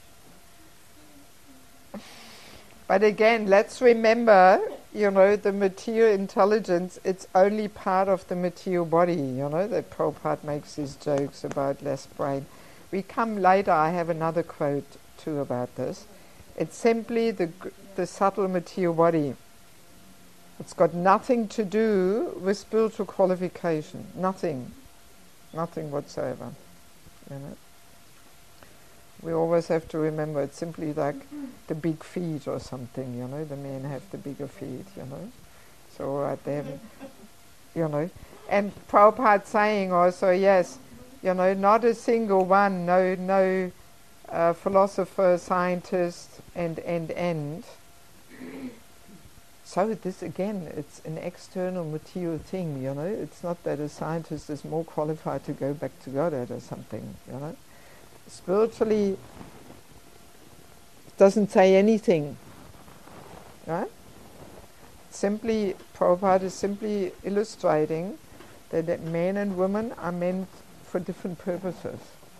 But again, let's remember, you know, the material intelligence, it's only part of the material body, you know, that Prabhupada makes these jokes about less brain. We come later, I have another quote too about this. It's simply the, the subtle material body. It's got nothing to do with spiritual qualification. Nothing. Nothing whatsoever. You know? We always have to remember it's simply like the big feet or something, you know. The men have the bigger feet, you know. So all right, they have, you know. And Prabhupada saying also, yes, you know, not a single one, no, no uh, philosopher, scientist, and, and, and. So this again, it's an external material thing, you know. It's not that a scientist is more qualified to go back to Godhead or something, you know. Spiritually, it doesn't say anything, right? Simply, Prabhupada is simply illustrating that, that men and women are meant for different purposes.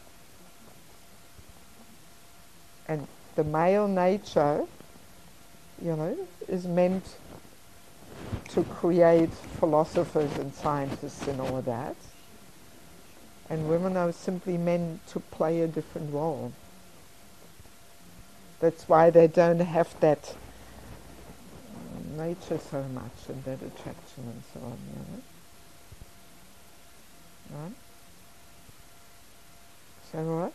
And the male nature, you know, is meant to create philosophers and scientists and all that. And women are simply meant to play a different role. That's why they don't have that nature so much and that attraction and so on, you know. Right? Is that right?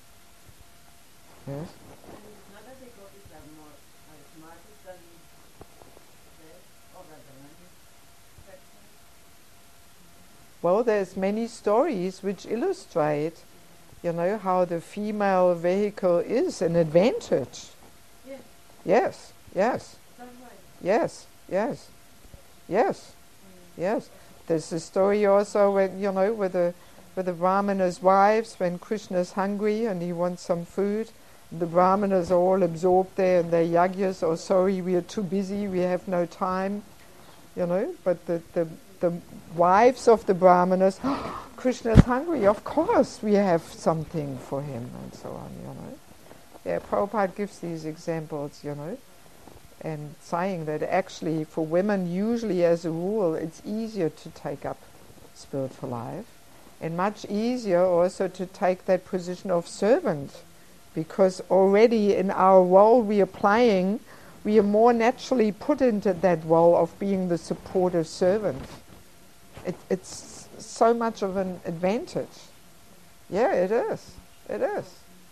Yes?
Not that the gopis are more are smarter than this or than the language section.
Well, there's many stories which illustrate, you know, how the female vehicle is an advantage.
Yes.
Yes, yes,
That's right.
yes, yes, yes, yes. There's a story also when, you know, with the with the Brahmana's wives, when Krishna's hungry and he wants some food, the Brahmanas are all absorbed there in their yagyas, oh sorry, we are too busy, we have no time, you know, but the, the, the wives of the Brahmanas, oh, Krishna's hungry, of course we have something for him, and so on, you know. Yeah, Prabhupada gives these examples, you know, and saying that actually for women, usually as a rule, it's easier to take up spiritual life, and much easier also to take that position of servant, because already in our role we are playing, we are more naturally put into that role of being the supportive servant. It, it's so much of an advantage. Yeah, it is. It is.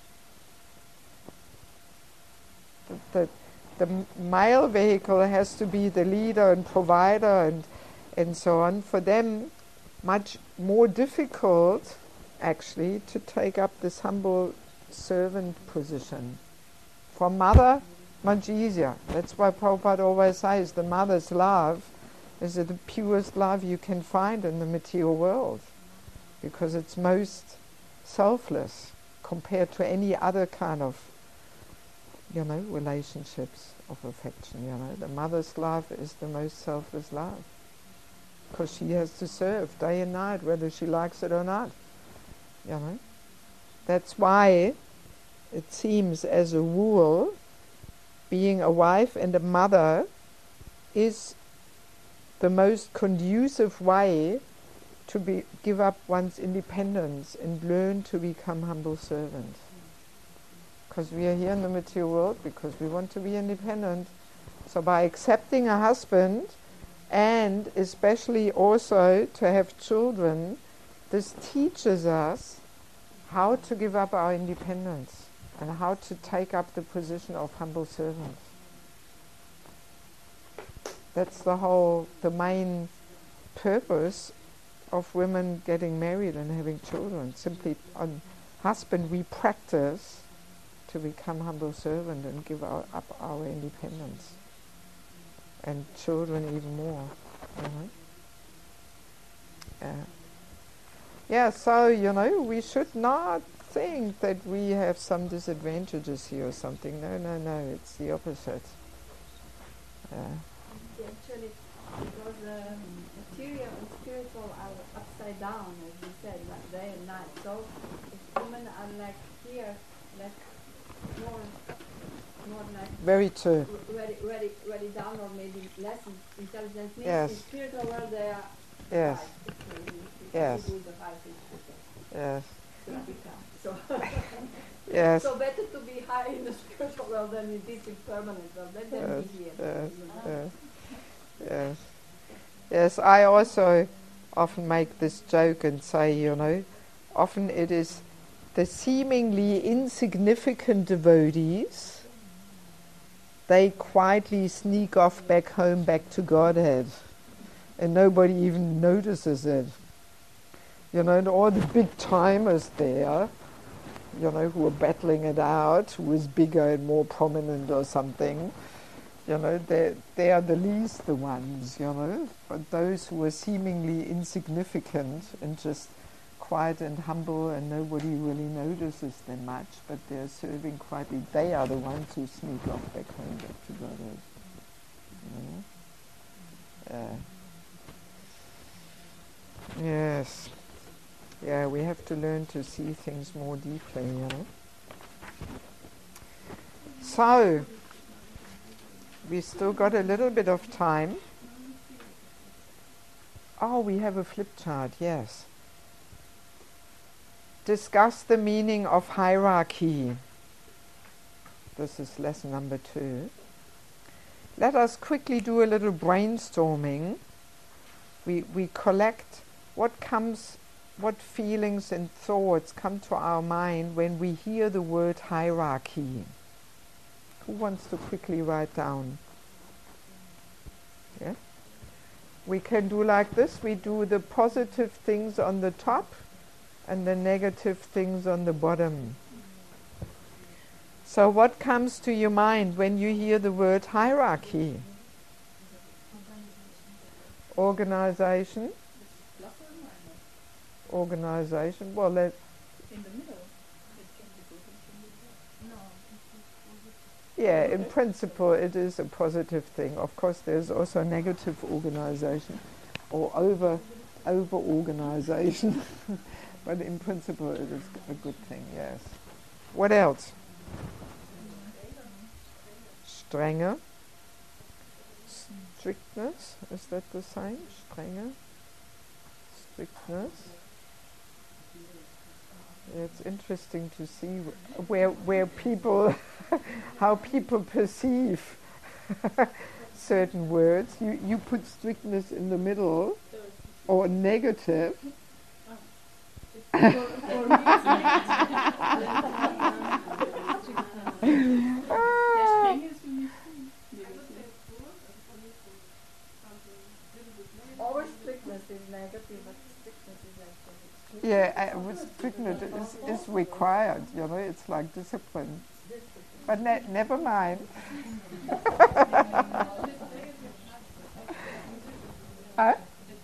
The, the, the m- male vehicle has to be the leader and provider and, and so on. For them, much more difficult, actually, to take up this humble servant position. For mother, much easier. That's why Prabhupada always says the mother's love is the purest love you can find in the material world, because it's most selfless compared to any other kind of, you know, relationships of affection. You know, the mother's love is the most selfless love, because she has to serve day and night, whether she likes it or not. You know, that's why it seems, as a rule, being a wife and a mother is the most conducive way to be give up one's independence and learn to become humble servants. Because we are here in the material world because we want to be independent. So by accepting a husband, and especially also to have children, this teaches us how to give up our independence and how to take up the position of humble servants. That's the whole, the main purpose of women getting married and having children. Simply on husband we practice to become humble servant and give our, up our independence. And children even more. You know? Yeah. Yeah, so, you know, we should not think that we have some disadvantages here or something. No, no, no, it's the opposite. Yeah.
Actually, because um, material and spiritual are upside down, as we said, like day and night. So if women are like here, like more, more like
Very true.
r- ready, ready, ready down, or maybe less in- intelligent. Means
Yes.
in spiritual world they are
Yes,
high. Maybe
Yes.
with the high spiritual.
yes,
So,
yes,
so better to be high in the spiritual world than in this impermanent world. Let them
yes,
be here.
yes,
you know.
yes, yes. Yes, I also often make this joke and say, you know, often it is the seemingly insignificant devotees, they quietly sneak off back home, back to Godhead, and nobody even notices it. You know, and all the big timers there, you know, who are battling it out, who is bigger and more prominent or something. You know, they they are the least the ones, you know. But those who are seemingly insignificant and just quiet and humble and nobody really notices them much, but they're serving quietly, they are the ones who sneak off back home back to Godhead. You know? Uh, yes. Yeah, we have to learn to see things more deeply, you know. So, we still got a little bit of time. Oh, we have a flip chart, yes. Discuss the meaning of hierarchy. This is lesson number two. Let us quickly do a little brainstorming. We, we collect what comes, what feelings and thoughts come to our mind when we hear the word hierarchy. Who wants to quickly write down? Yeah? We can do like this. We do the positive things on the top and the negative things on the bottom. So what comes to your mind when you hear the word hierarchy? Organization. Organization. Well, let
In the middle.
yeah, in principle it is a positive thing. Of course there's also negative organization or over over organization. But in principle it is a good thing, yes. What else? Strenge. Strictness, is that the same? Strenge. Strictness. It's interesting to see wh- where where people, how people perceive certain words. You you put strictness in the middle, or negative.
Our strictness is negative, but strictness is actually
Yeah, uh, with strictness is, is required, you know, it's like discipline. But ne- never mind. Huh?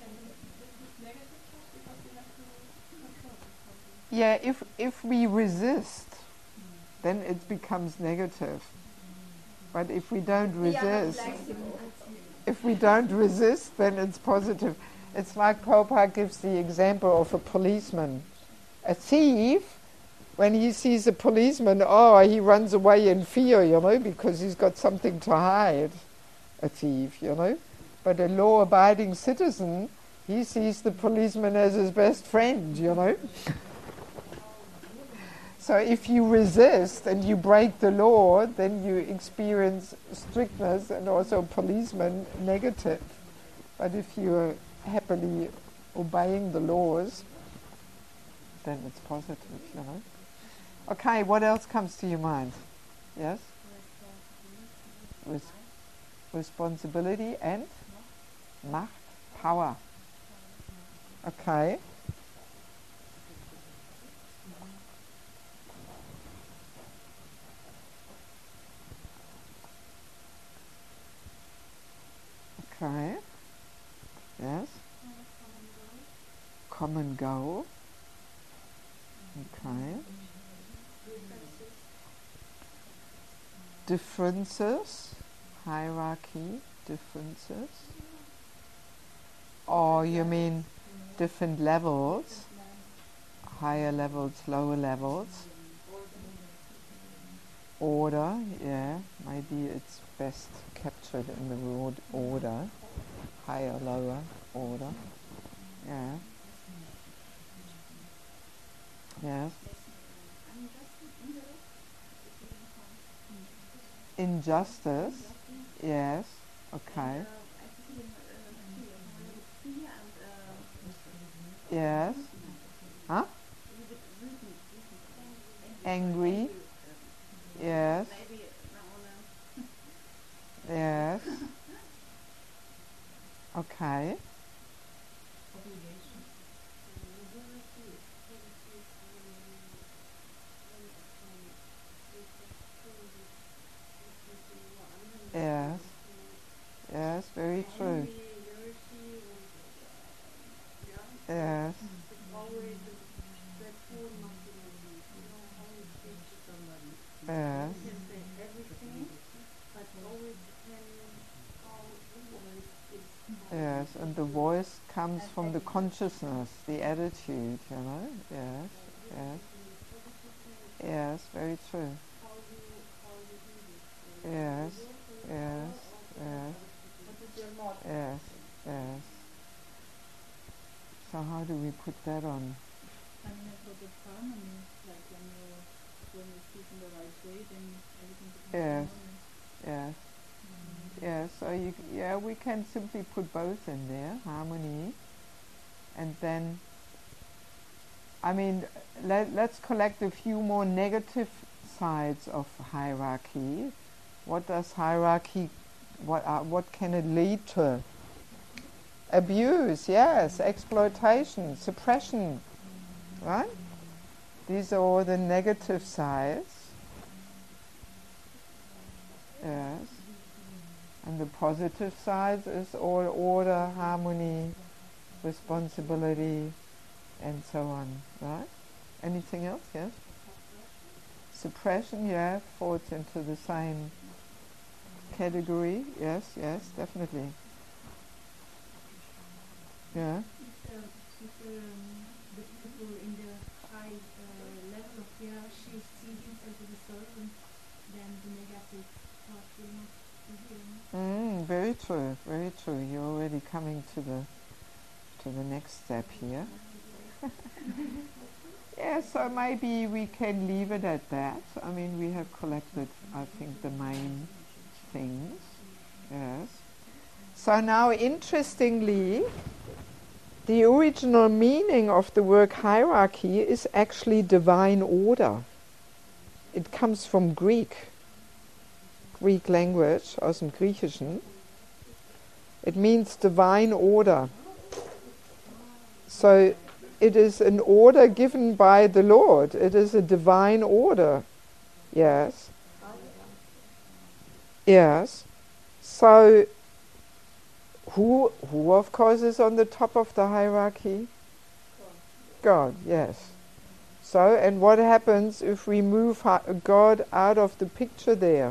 Yeah, if if we resist, then it becomes negative. But if we don't resist, if we don't resist, then it's positive. It's like Prabhupada gives the example of a policeman. A thief, when he sees a policeman, oh, he runs away in fear, you know, because he's got something to hide. A thief, you know. But a law-abiding citizen, he sees the policeman as his best friend, you know. So if you resist and you break the law, then you experience strictness and also policeman negative. But if you're happily obeying the laws, then it's positive, you know. Okay, what else comes to your mind? Yes? Res- responsibility and Macht, power. Okay. Okay. Yes. Common goal. Okay. Differences. Hierarchy. Differences. Or you mean different levels? Higher levels, lower levels. Order, yeah. Maybe it's best captured in the word order. Higher, lower, order. Yeah. Yes. Injustice. Yes. Okay. Yes. Huh? Angry. Yes. Yes. Okay. Yes, and the voice comes from the consciousness, the attitude, you know. Yes, yes. Yes, very true. Yes, yes, yes, yes, yes. So how do we put that on?
I mean, I thought of harmony, like when you when you speak in the right way, then everything becomes
Yes,
harmonious.
yes, yes. So you, c- yeah, we can simply put both in there, harmony, and then, I mean, let, let's collect a few more negative sides of hierarchy. What does hierarchy, what are, what can it lead to? Abuse, yes, exploitation, suppression, right? These are all the negative sides. Yes. And the positive sides is all order, harmony, responsibility, and so on, right? Anything else, yes? Suppression, yeah, falls into the same category, yes, yes, definitely. Yeah,
If, um, if um, the people in the high uh, level of hierarchy see themselves as a servant, then the negative part will not be here.
mm, very true, very true. You're already coming to the to the next step here. Yeah, so maybe we can leave it at that. I mean, we have collected, I think, the main things. Yes. So now, interestingly, the original meaning of the word hierarchy is actually divine order. It comes from Greek, Greek language, aus dem Griechischen. It means divine order. So it is an order given by the Lord. It is a divine order. Yes. Yes. So who, who of course is on the top of the hierarchy? God, yes. So, and what happens if we move hi- God out of the picture there?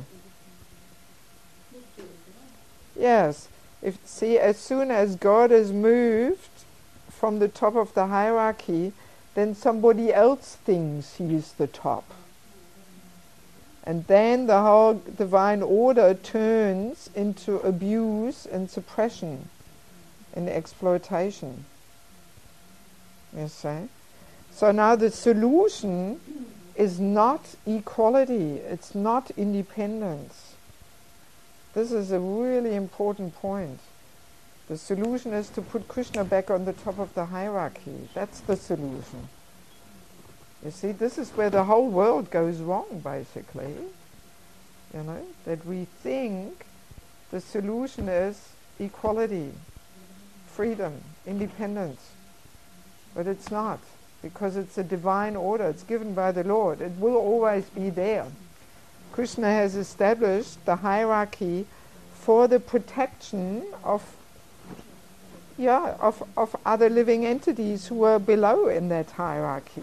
Yes. If see, as soon as God is moved from the top of the hierarchy, then somebody else thinks he's the top. And then the whole divine order turns into abuse and suppression and exploitation. You see? So now the solution is not equality, it's not independence. This is a really important point. The solution is to put Krishna back on the top of the hierarchy. That's the solution. You see, this is where the whole world goes wrong, basically. You know, that we think the solution is equality, freedom, independence. But it's not, because it's a divine order. It's given by the Lord. It will always be there. Krishna has established the hierarchy for the protection of yeah, of, of other living entities who are below in that hierarchy.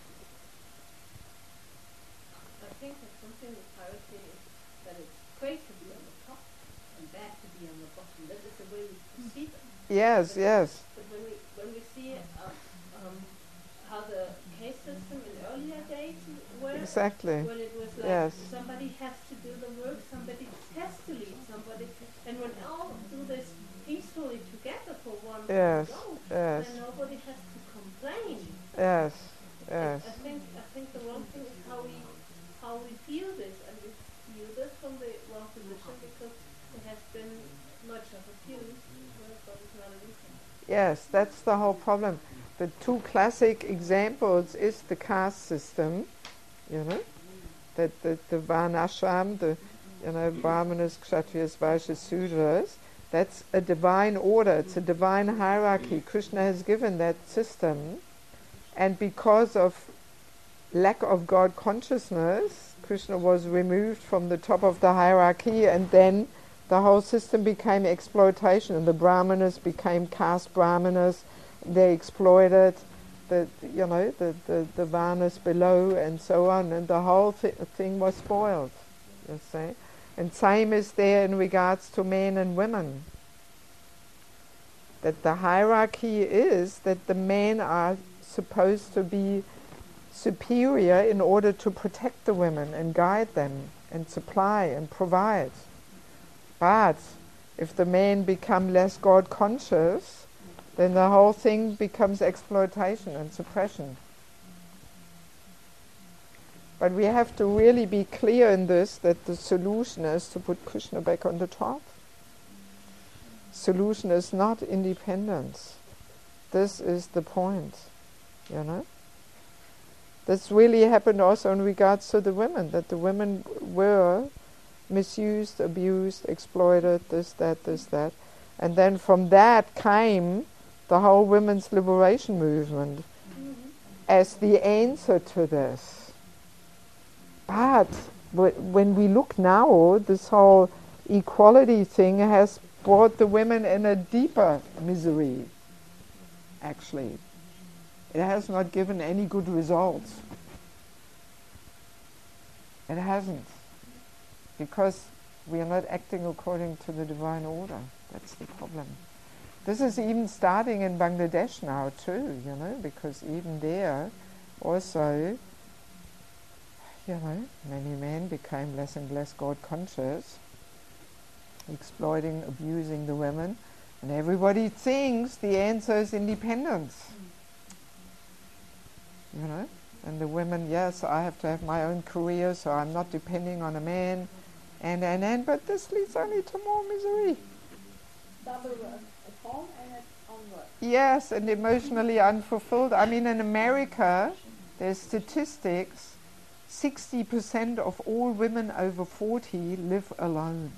I think that something with hierarchy is that it's great to be on the top and bad to be on the bottom. That is the way we perceive it.
Yes,
But-
yes,
But when we when we see um, um, how the caste system in earlier days were,
exactly.
when it was like
Yes.
somebody has to do the work, somebody has to lead somebody, and when all do this peacefully together for one
Yes,
goal,
yes,
then nobody has to complain.
yes,
I-
yes,
I think I think the wrong thing is how we how we view this, and we view this from the wrong position because it has been much of abuse, but it's not a reason.
yes, that's the whole problem. The two classic examples is the caste system, you know, that the, the Varnashram, the you know, Brahmanas, Kshatriyas, Vaishyas, Sudras, that's a divine order, it's a divine hierarchy. Krishna has given that system, and because of lack of God consciousness, Krishna was removed from the top of the hierarchy, and then the whole system became exploitation, and the Brahmanas became caste Brahmanas. They exploited the, you know, the, the, the Varnas below, and so on, and the whole thi- thing was spoiled, you see. And same is there in regards to men and women. That the hierarchy is that the men are supposed to be superior in order to protect the women and guide them and supply and provide. But if the men become less God conscious, then the whole thing becomes exploitation and suppression. But we have to really be clear in this, that the solution is to put Krishna back on the top. Solution is not independence. This is the point, you know. This really happened also in regards to the women, that the women were misused, abused, exploited, this, that, this, that. And then from that came the whole women's liberation movement mm-hmm. as the answer to this. But when we look now, this whole equality thing has brought the women in a deeper misery, actually. It has not given any good results. It hasn't. Because we are not acting according to the divine order. That's the problem. This is even starting in Bangladesh now too, you know, because even there also, you know, many men became less and less God conscious, exploiting, abusing the women, and everybody thinks the answer is independence. You know, and the women, yes, I have to have my own career, so I'm not depending on a man, and and and, but this leads only to more misery.
Double work at home and at on work.
Yes, and emotionally unfulfilled. I mean, in America, there's statistics. sixty percent of all women over forty live alone.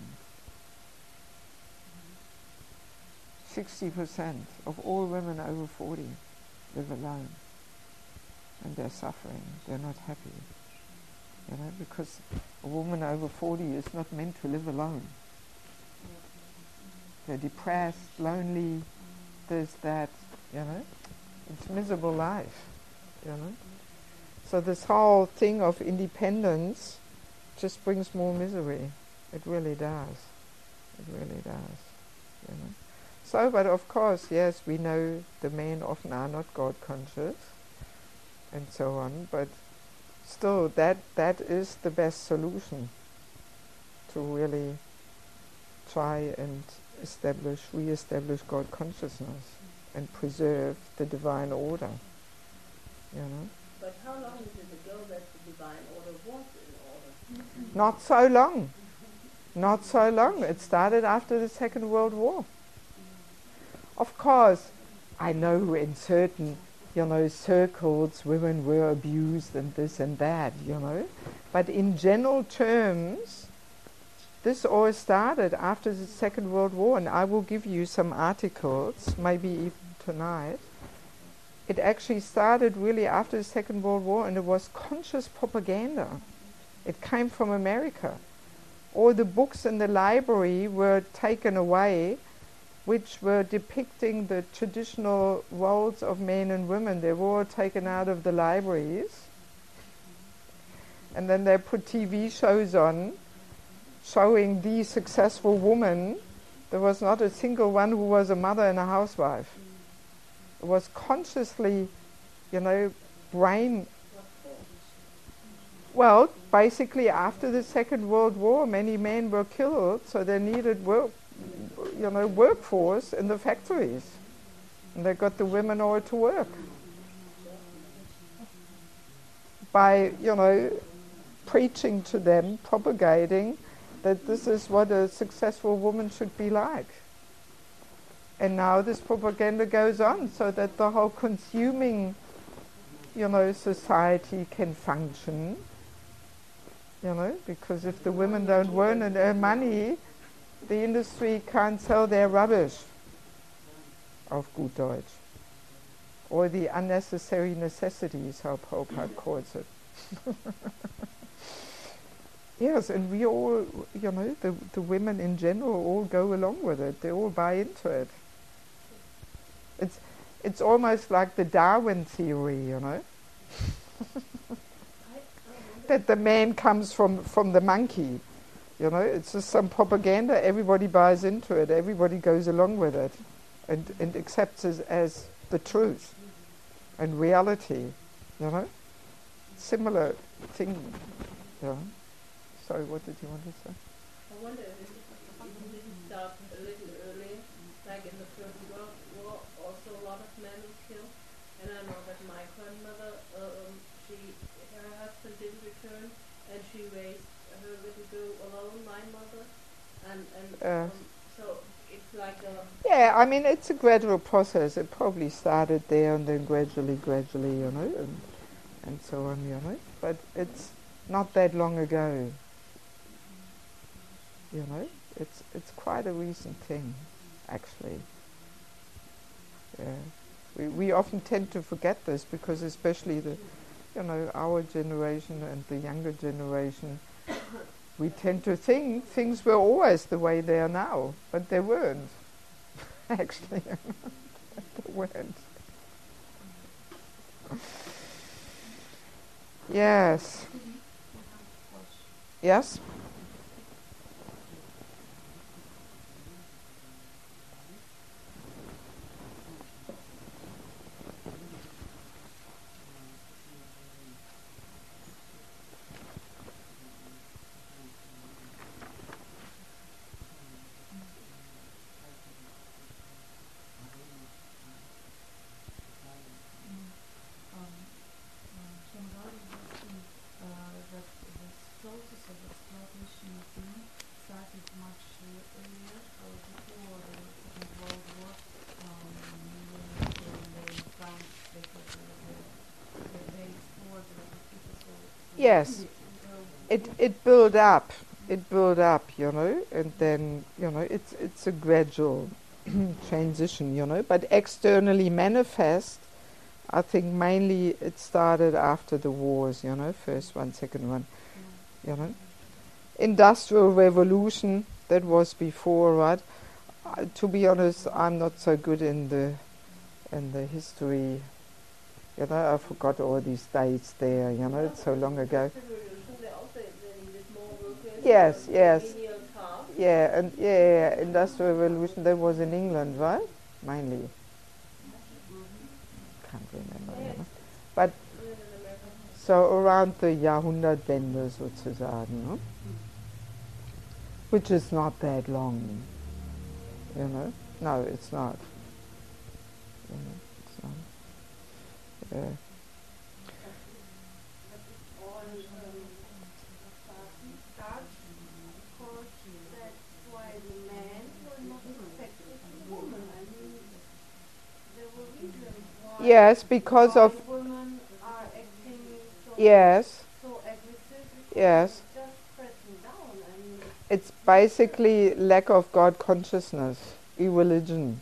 sixty percent of all women over forty live alone. And they're suffering. They're not happy. You know, because a woman over forty is not meant to live alone. They're depressed, lonely, this, that, you know. It's a miserable life, you know. So this whole thing of independence just brings more misery. It really does. It really does. You know. So, but of course, yes, we know the men often are not God conscious and so on, but still that that is the best solution to really try and establish, re-establish God consciousness and preserve the divine order. You know.
But how long is it ago that the divine order was in order?
Not so long. Not so long. It started after the Second World War. Of course, I know in certain, you know, circles women were abused and this and that, you know. But in general terms, this all started after the Second World War, and I will give you some articles, maybe even tonight. It actually started really after the Second World War, and it was conscious propaganda. It came from America. All the books in the library were taken away, which were depicting the traditional roles of men and women. They were all taken out of the libraries. And then they put T V shows on, showing the successful woman. There was not a single one who was a mother and a housewife. It was consciously, you know, brain... Well, basically after the Second World War, many men were killed, so they needed work, you know, workforce in the factories. And they got the women all to work. By, you know, preaching to them, propagating that this is what a successful woman should be like. And now this propaganda goes on so that the whole consuming, you know, society can function. You know, because if the women don't earn and earn money, the industry can't sell their rubbish, auf gut Deutsch. Or the unnecessary necessities, how Prabhupada calls it. Yes, and we all, you know, the, the women in general all go along with it. They all buy into it. It's it's almost like the Darwin theory, you know. That the man comes from, from the monkey. You know, it's just some propaganda. Everybody buys into it. Everybody goes along with it, and and accepts it as the truth and reality. You know, similar thing. You know. Sorry, what did you want to say?
I wonder if it didn't start a little earlier, like in the First World War. Also, a lot of men were killed, and I know that my grandmother, um, she, her husband didn't return, and she raised her little girl alone, my mother, and and
Uh,
um, so it's like a
Yeah, I mean, it's a gradual process. It probably started there and then gradually, gradually, you know, and, and so on, you know. But it's not that long ago, you know. It's it's quite a recent thing, actually. Yeah. We, we often tend to forget this because especially the, you know, our generation and the younger generation, we tend to think things were always the way they are now, but they weren't. Actually, they weren't. Yes. Yes? Yes. It it built up. It built up, you know, and then, you know, it's it's a gradual transition, you know, but externally manifest, I think mainly it started after the wars, you know, first one, second one, you know. Industrial revolution, that was before, right? Uh, to be honest, I'm not so good in the in the history, you know, I forgot all these dates there, you know, it's so long ago.
They also they needed more workers.
Yes,
for
yes.
menial tasks.
Yeah, and yeah, yeah, yeah, industrial revolution, that was in England, right? Mainly. Can't remember. You know. But
Even in America.
so around the Jahrhundertwende sozusagen, no? Which is not that long, you know. No, it's not. You know, it's not. Yeah.
All um, starts, of course, that's why the men were not affected the woman. I mean, there were reasons why
Yes, because
why
of
women are acting so,
yes,
so aggressive. Because
yes.
it's just pressing down. I mean,
It's basically lack of God consciousness, irreligion.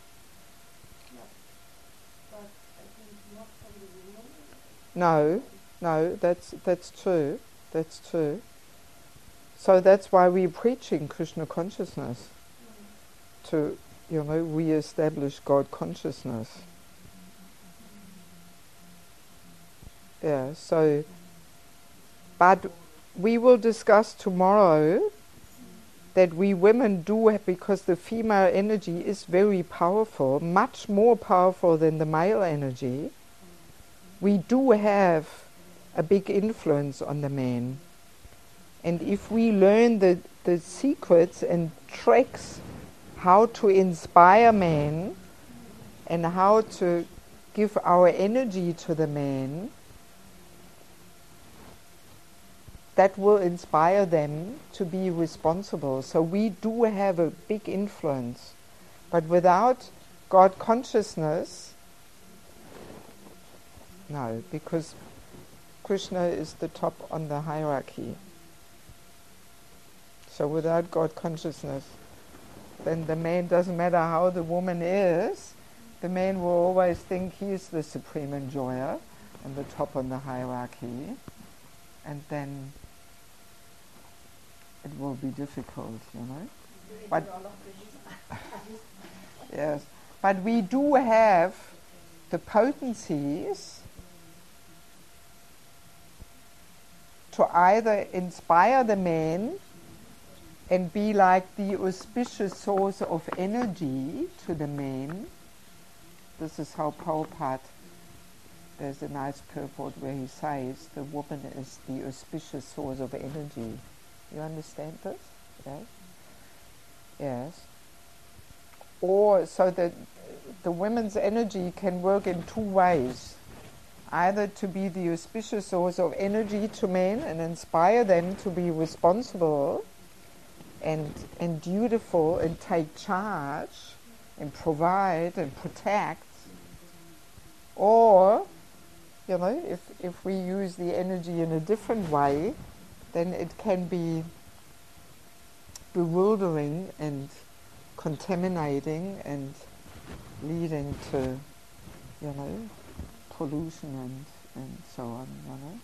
but I think not from the woman.
No, no, that's that's true. That's true. So that's why we're preaching Krishna consciousness, to, you know, re-establish God consciousness. Yeah, so, but we will discuss tomorrow that we women do have, because the female energy is very powerful, much more powerful than the male energy, we do have a big influence on the man. And if we learn the, the secrets and tricks how to inspire men and how to give our energy to the man, that will inspire them to be responsible. So we do have a big influence. But without God consciousness, no, because Krishna is the top on the hierarchy. So without God consciousness, then the man, doesn't matter how the woman is, the man will always think he is the supreme enjoyer and the top on the hierarchy, and then it will be difficult, you know. But yes, but we do have the potencies to either inspire the man and be like the auspicious source of energy to the men. This is how Prabhupada, there's a nice purport where he says the woman is the auspicious source of energy. You understand this? Yes? Yes. Or so that the women's energy can work in two ways. Either to be the auspicious source of energy to men and inspire them to be responsible and, and dutiful and take charge and provide and protect. Or, you know, if, if we use the energy in a different way, then it can be bewildering and contaminating and leading to, you know, pollution and, and so on, you know.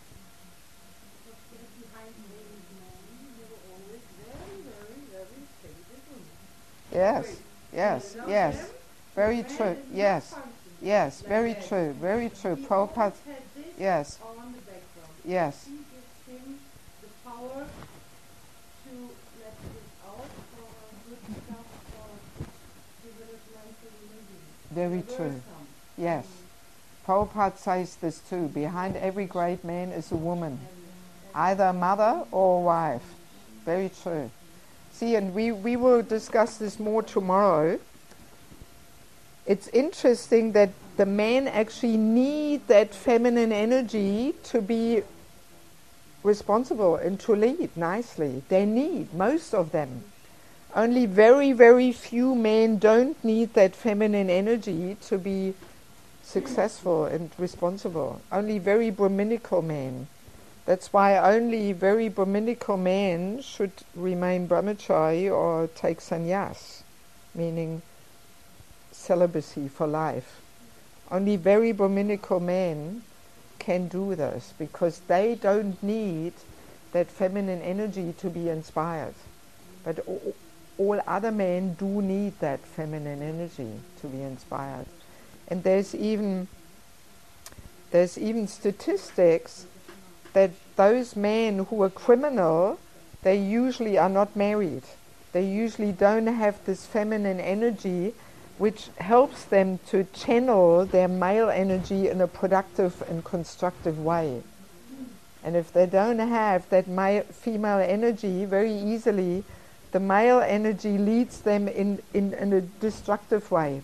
Yes, yes, yes. Very true, yes. Yes, very true, very true. Prabhupada, yes, yes.
He gives him the power to let this out for good stuff for developmental living.
Very
There were
true.
some.
Yes. Prabhupada says this too. Behind every great man is a woman, either a mother or a wife. Very true. See, and we, we will discuss this more tomorrow. It's interesting that the men actually need that feminine energy to be responsible and to lead nicely. They need, most of them. Only very, very few men don't need that feminine energy to be successful and responsible. Only very Brahminical men. That's why only very Brahminical men should remain brahmachari or take sannyas, meaning celibacy for life. Only very Brahminical men can do this because they don't need that feminine energy to be inspired. But all, all other men do need that feminine energy to be inspired. And there's even there's even statistics that those men who are criminal, they usually are not married. They usually don't have this feminine energy which helps them to channel their male energy in a productive and constructive way. And if they don't have that male, female energy, very easily the male energy leads them in, in, in a destructive way.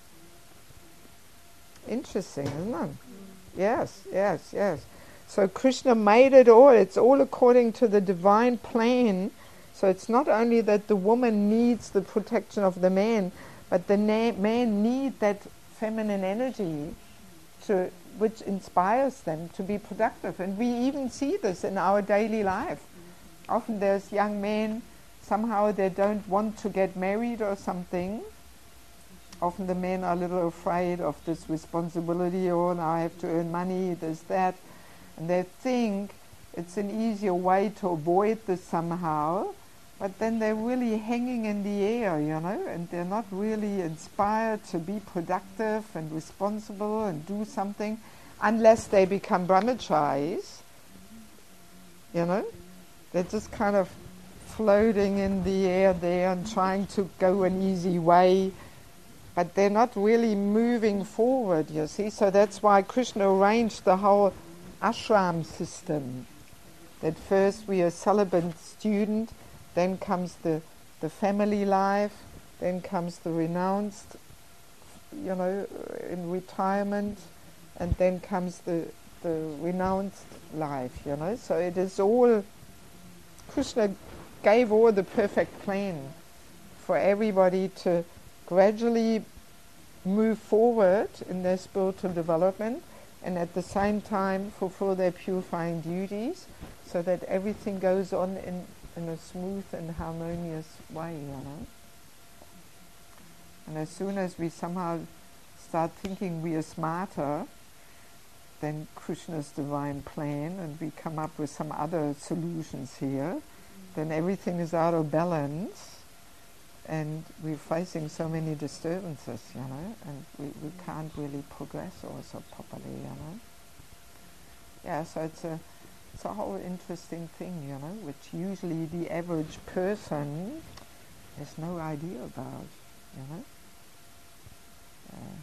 Interesting, isn't it? Yes, yes, yes. So Krishna made it all. It's all according to the divine plan. So it's not only that the woman needs the protection of the man, but the na- man needs that feminine energy to, which inspires them to be productive. And we even see this in our daily life. Often there's young men, somehow they don't want to get married or something. Often the men are a little afraid of this responsibility, or now I have to earn money, this, that. And they think it's an easier way to avoid this somehow, but then they're really hanging in the air, you know, and they're not really inspired to be productive and responsible and do something unless they become brahmacharis, you know. They're just kind of floating in the air there and trying to go an easy way, but they're not really moving forward, you see. So that's why Krishna arranged the whole ashram system, that first we are a celibate student, then comes the, the family life, then comes the renounced, you know, in retirement, and then comes the, the renounced life, you know. So it is all, Krishna gave all the perfect plan for everybody to gradually move forward in their spiritual development and at the same time fulfill their purifying duties so that everything goes on in, in a smooth and harmonious way, you know. And as soon as we somehow start thinking we are smarter than Krishna's divine plan and we come up with some other solutions here, then everything is out of balance and we're facing so many disturbances, you know, and we, we can't really progress also properly, you know. Yeah, so it's a It's a whole interesting thing, you know, which usually the average person has no idea about, you know. Uh,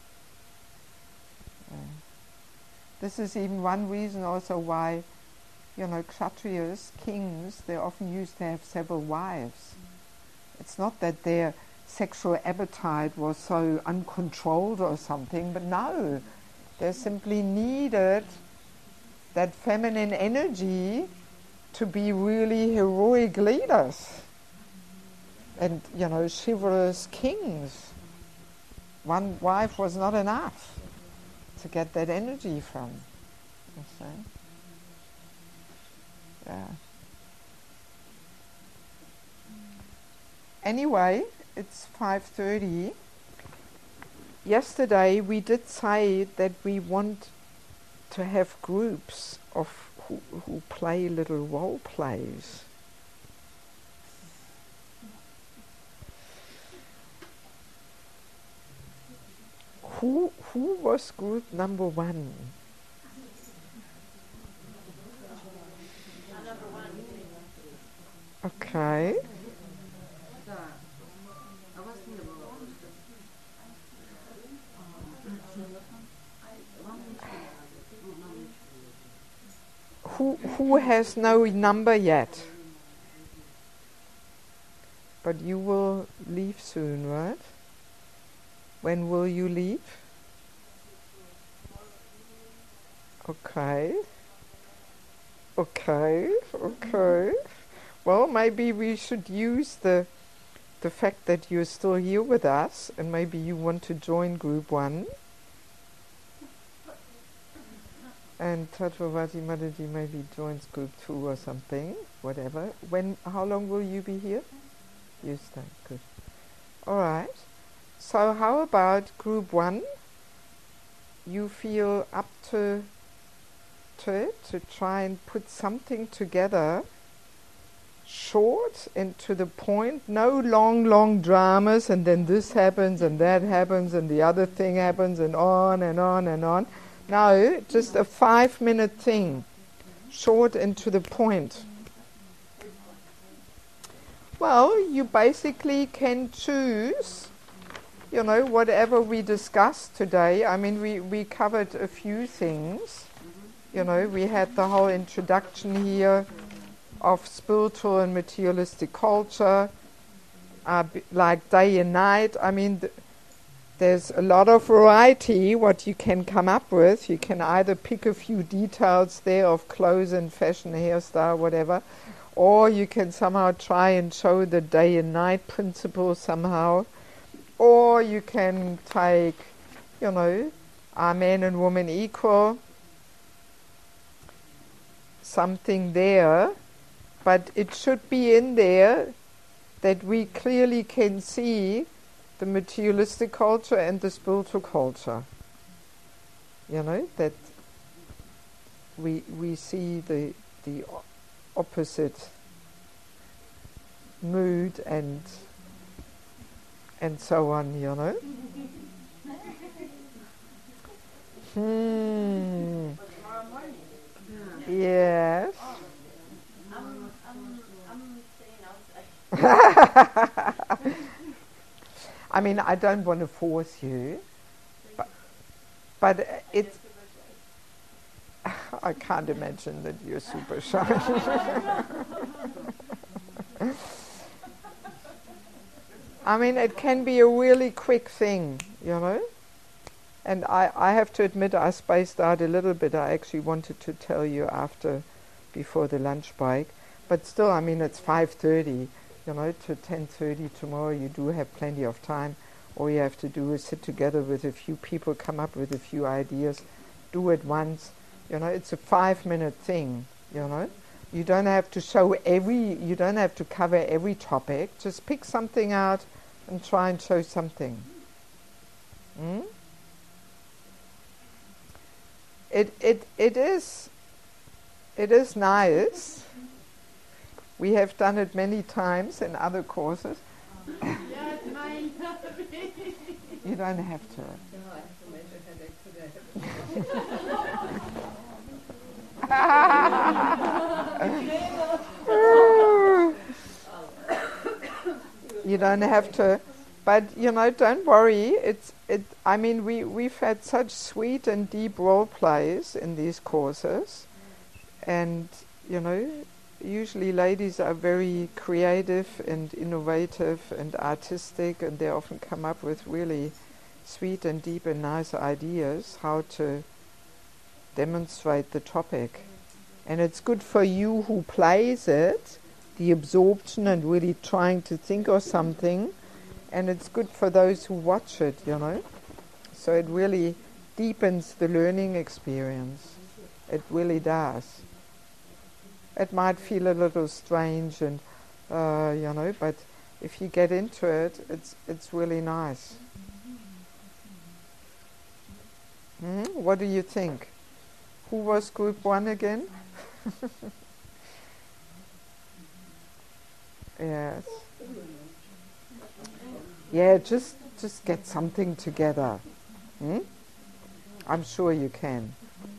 uh. This is even one reason also why, you know, Kshatriyas, kings, they often used to have several wives. It's not that their sexual appetite was so uncontrolled or something, but no, they simply needed that feminine energy to be really heroic leaders and, you know, chivalrous kings. One wife was not enough to get that energy from, you see. Yeah. Anyway, it's five thirty. Yesterday we did say that we want to have groups of who, who play little role plays. Who who was group number one? Okay. Who who has no number yet? But you will leave soon, right? When will you leave? Okay. Okay, okay. Well, maybe we should use the the fact that you're still here with us, and maybe you want to join group one. And Tatravati Mataji maybe joins group two or something, whatever. When? How long will you be here? You stay. Good. All right. So how about group one? You feel up to to it to try and put something together, short and to the point. No long, long dramas, and then this happens and that happens and the other thing happens and on and on and on. No, just a five-minute thing, short and to the point. Well, you basically can choose, you know, whatever we discussed today. I mean, we, we covered a few things. You know, we had the whole introduction here of spiritual and materialistic culture, uh, b- like day and night. I mean, th- there's a lot of variety what you can come up with. You can either pick a few details there of clothes and fashion, hairstyle, whatever, or you can somehow try and show the day and night principle somehow, or you can take, you know, are men and women equal, something there, but it should be in there that we clearly can see the materialistic culture and the spiritual culture. You know, that we we see the the o- opposite mood and and so on, you know. Hmm. Yes.
I'm, I'm, I'm staying outside.
I mean, I don't want to force you, but, but uh, it's. I can't imagine that you're super shy. I mean, it can be a really quick thing, you know. And I, I have to admit, I spaced out a little bit. I actually wanted to tell you after, before the lunch break. But still, I mean, it's five thirty, you know, to ten thirty tomorrow. You do have plenty of time. All you have to do is sit together with a few people, come up with a few ideas, do it once. You know, it's a five-minute thing, you know. You don't have to show every, you don't have to cover every topic. Just pick something out and try and show something. Hmm? It it it is it is nice. We have done it many times in other courses.
Yeah, it's mine.
You don't have to.
No, I have a major headache today.
You don't have to, but you know, don't worry. It's it. I mean, we we've had such sweet and deep role plays in these courses, and you know, usually ladies are very creative and innovative and artistic, and they often come up with really sweet and deep and nice ideas how to demonstrate the topic. And it's good for you who plays it, the absorption and really trying to think of something, and it's good for those who watch it, you know. So it really deepens the learning experience. It really does. It might feel a little strange and uh, you know, but if you get into it, it's it's really nice. Hmm? What do you think? Who was group one again? Yes. Yeah, just just get something together. Hmm? I'm sure you can.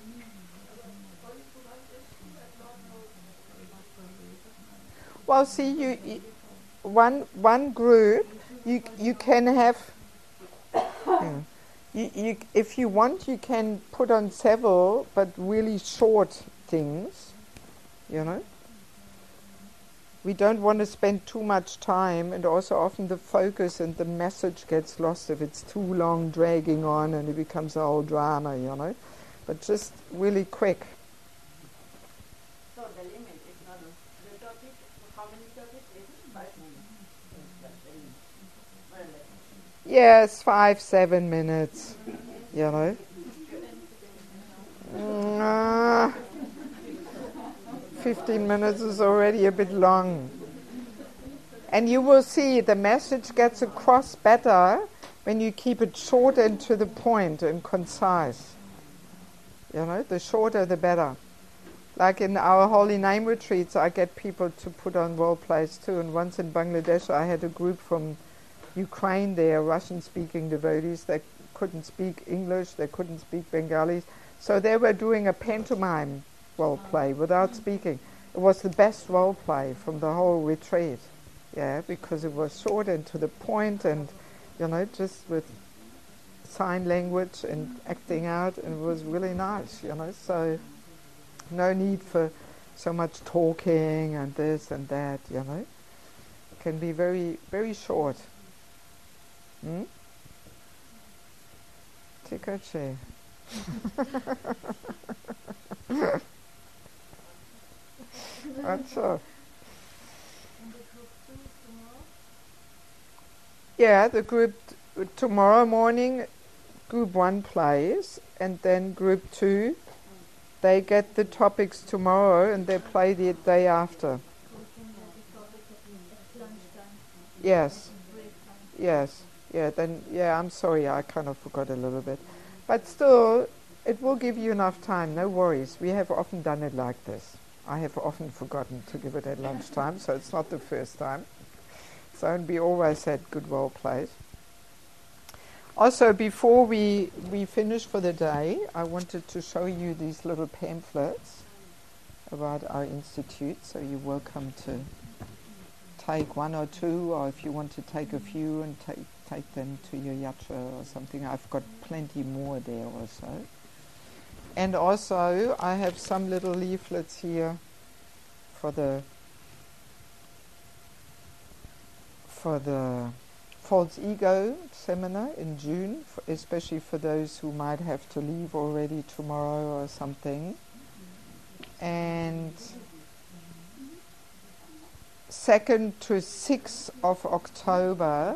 Well, see, you, you one one group, you you can have. Hmm. You, you, if you want, you can put on several, but really short things, you know. We don't want to spend too much time, and also often the focus and the message gets lost if it's too long, dragging on, and it becomes a whole drama, you know. But just really quick.
So the limit is not the topic. How many topics is it? Five minutes. That's the limit. More or less.
Yes, five, seven minutes, you know. Mm, uh, fifteen minutes is already a bit long. And you will see the message gets across better when you keep it short and to the point and concise. You know, the shorter the better. Like in our Holy Name retreats, I get people to put on role plays too. And once in Bangladesh, I had a group from Ukraine there, Russian-speaking devotees. They couldn't speak English, they couldn't speak Bengali. So they were doing a pantomime role play without speaking. It was the best role play from the whole retreat. Yeah, because it was short and to the point and, you know, just with sign language and acting out, and it was really nice, you know. So no need for so much talking and this and that, you know. It can be very, very short. Hmm? Take a chair. That's all. Yeah, the group t- tomorrow morning, group one plays, and then group two, they get the topics tomorrow and they play the day after. Yes, yes, yeah. Then yeah, I'm sorry, I kind of forgot a little bit, but still, it will give you enough time. No worries. We have often done it like this. I have often forgotten to give it at lunchtime, so it's not the first time. So and we always had good role plays. Also, before we, we finish for the day, I wanted to show you these little pamphlets about our institute, so you're welcome to take one or two, or if you want to take a few and take take them to your yatra or something. I've got plenty more there also. And also, I have some little leaflets here for the for the False Ego seminar in June, f- especially for those who might have to leave already tomorrow or something. And second to sixth of October,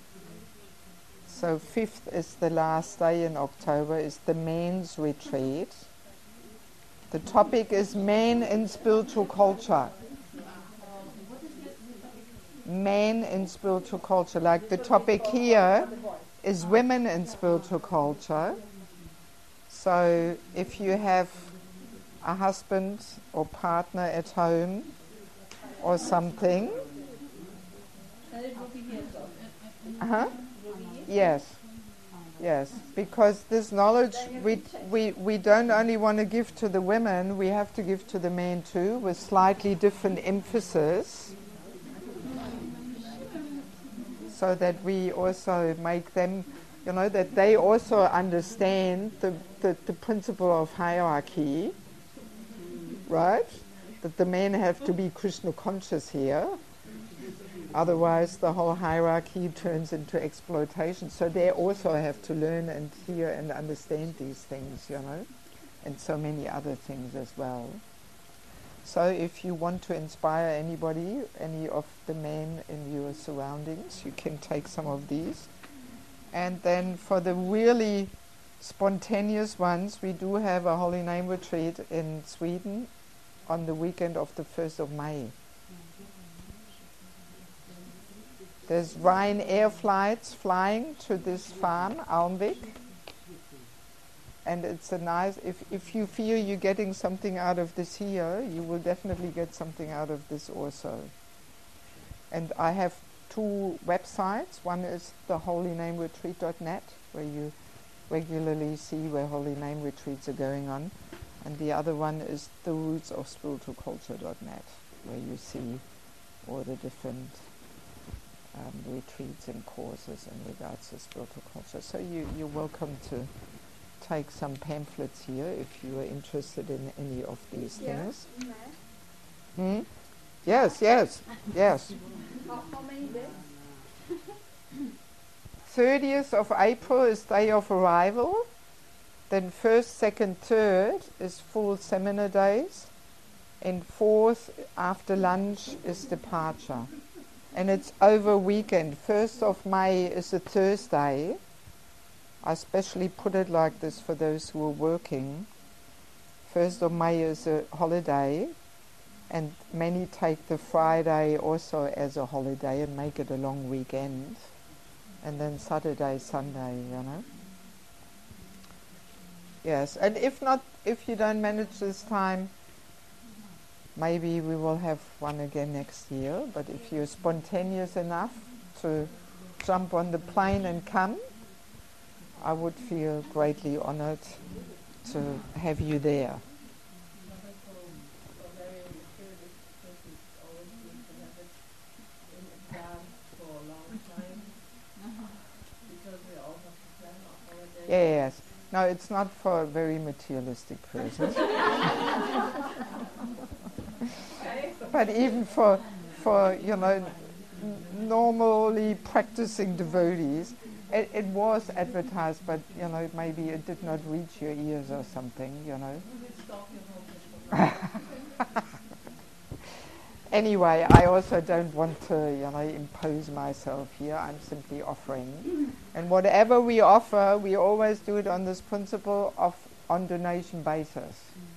so fifth is the last day in October, is the men's retreat. The topic is men in spiritual culture. Men in spiritual culture. Like the topic here is women in spiritual culture. So if you have a husband or partner at home or something.
And it will be here, so.
Uh-huh. Yes. Yes, because this knowledge we, we, we don't only want to give to the women, we have to give to the men too, with slightly different emphasis, so that we also make them, you know, that they also understand the, the, the principle of hierarchy, right? That the men have to be Krishna conscious here. Otherwise, the whole hierarchy turns into exploitation. So they also have to learn and hear and understand these things, you know, and so many other things as well. So if you want to inspire anybody, any of the men in your surroundings, you can take some of these. And then for the really spontaneous ones, we do have a Holy Name retreat in Sweden on the weekend of the first of May. There's Ryanair flights flying to this farm, Almvik. And it's a nice, if, if you feel you're getting something out of this here, you will definitely get something out of this also. And I have two websites. One is the holy name retreat dot net, where you regularly see where Holy Name retreats are going on. And the other one is the roots of spiritual culture dot net, where you see all the different um, retreats and courses in regards to spiritual culture. So you, you're welcome to take some pamphlets here if you are interested in any of these things. Hmm? Yes, yes, yes.
How, how many days?
thirtieth of April is day of arrival. Then first, second, third is full seminar days. And fourth, after lunch, is departure. And it's over weekend. first of May is a Thursday. I especially put it like this for those who are working. first of May is a holiday. And many take the Friday also as a holiday and make it a long weekend. And then Saturday, Sunday, you know. Yes, and if not, if you don't manage this time, maybe we will have one again next year. But if you're spontaneous enough to jump on the plane and come, I would feel greatly honored to have you there. Yes. No, it's not for a very materialistic person. But even for, for you know, n- normally practicing devotees, it, it was advertised, but, you know, maybe it did not reach your ears or something, you know. Anyway, I also don't want to, you know, impose myself here. I'm simply offering. And whatever we offer, we always do it on this principle of on donation basis.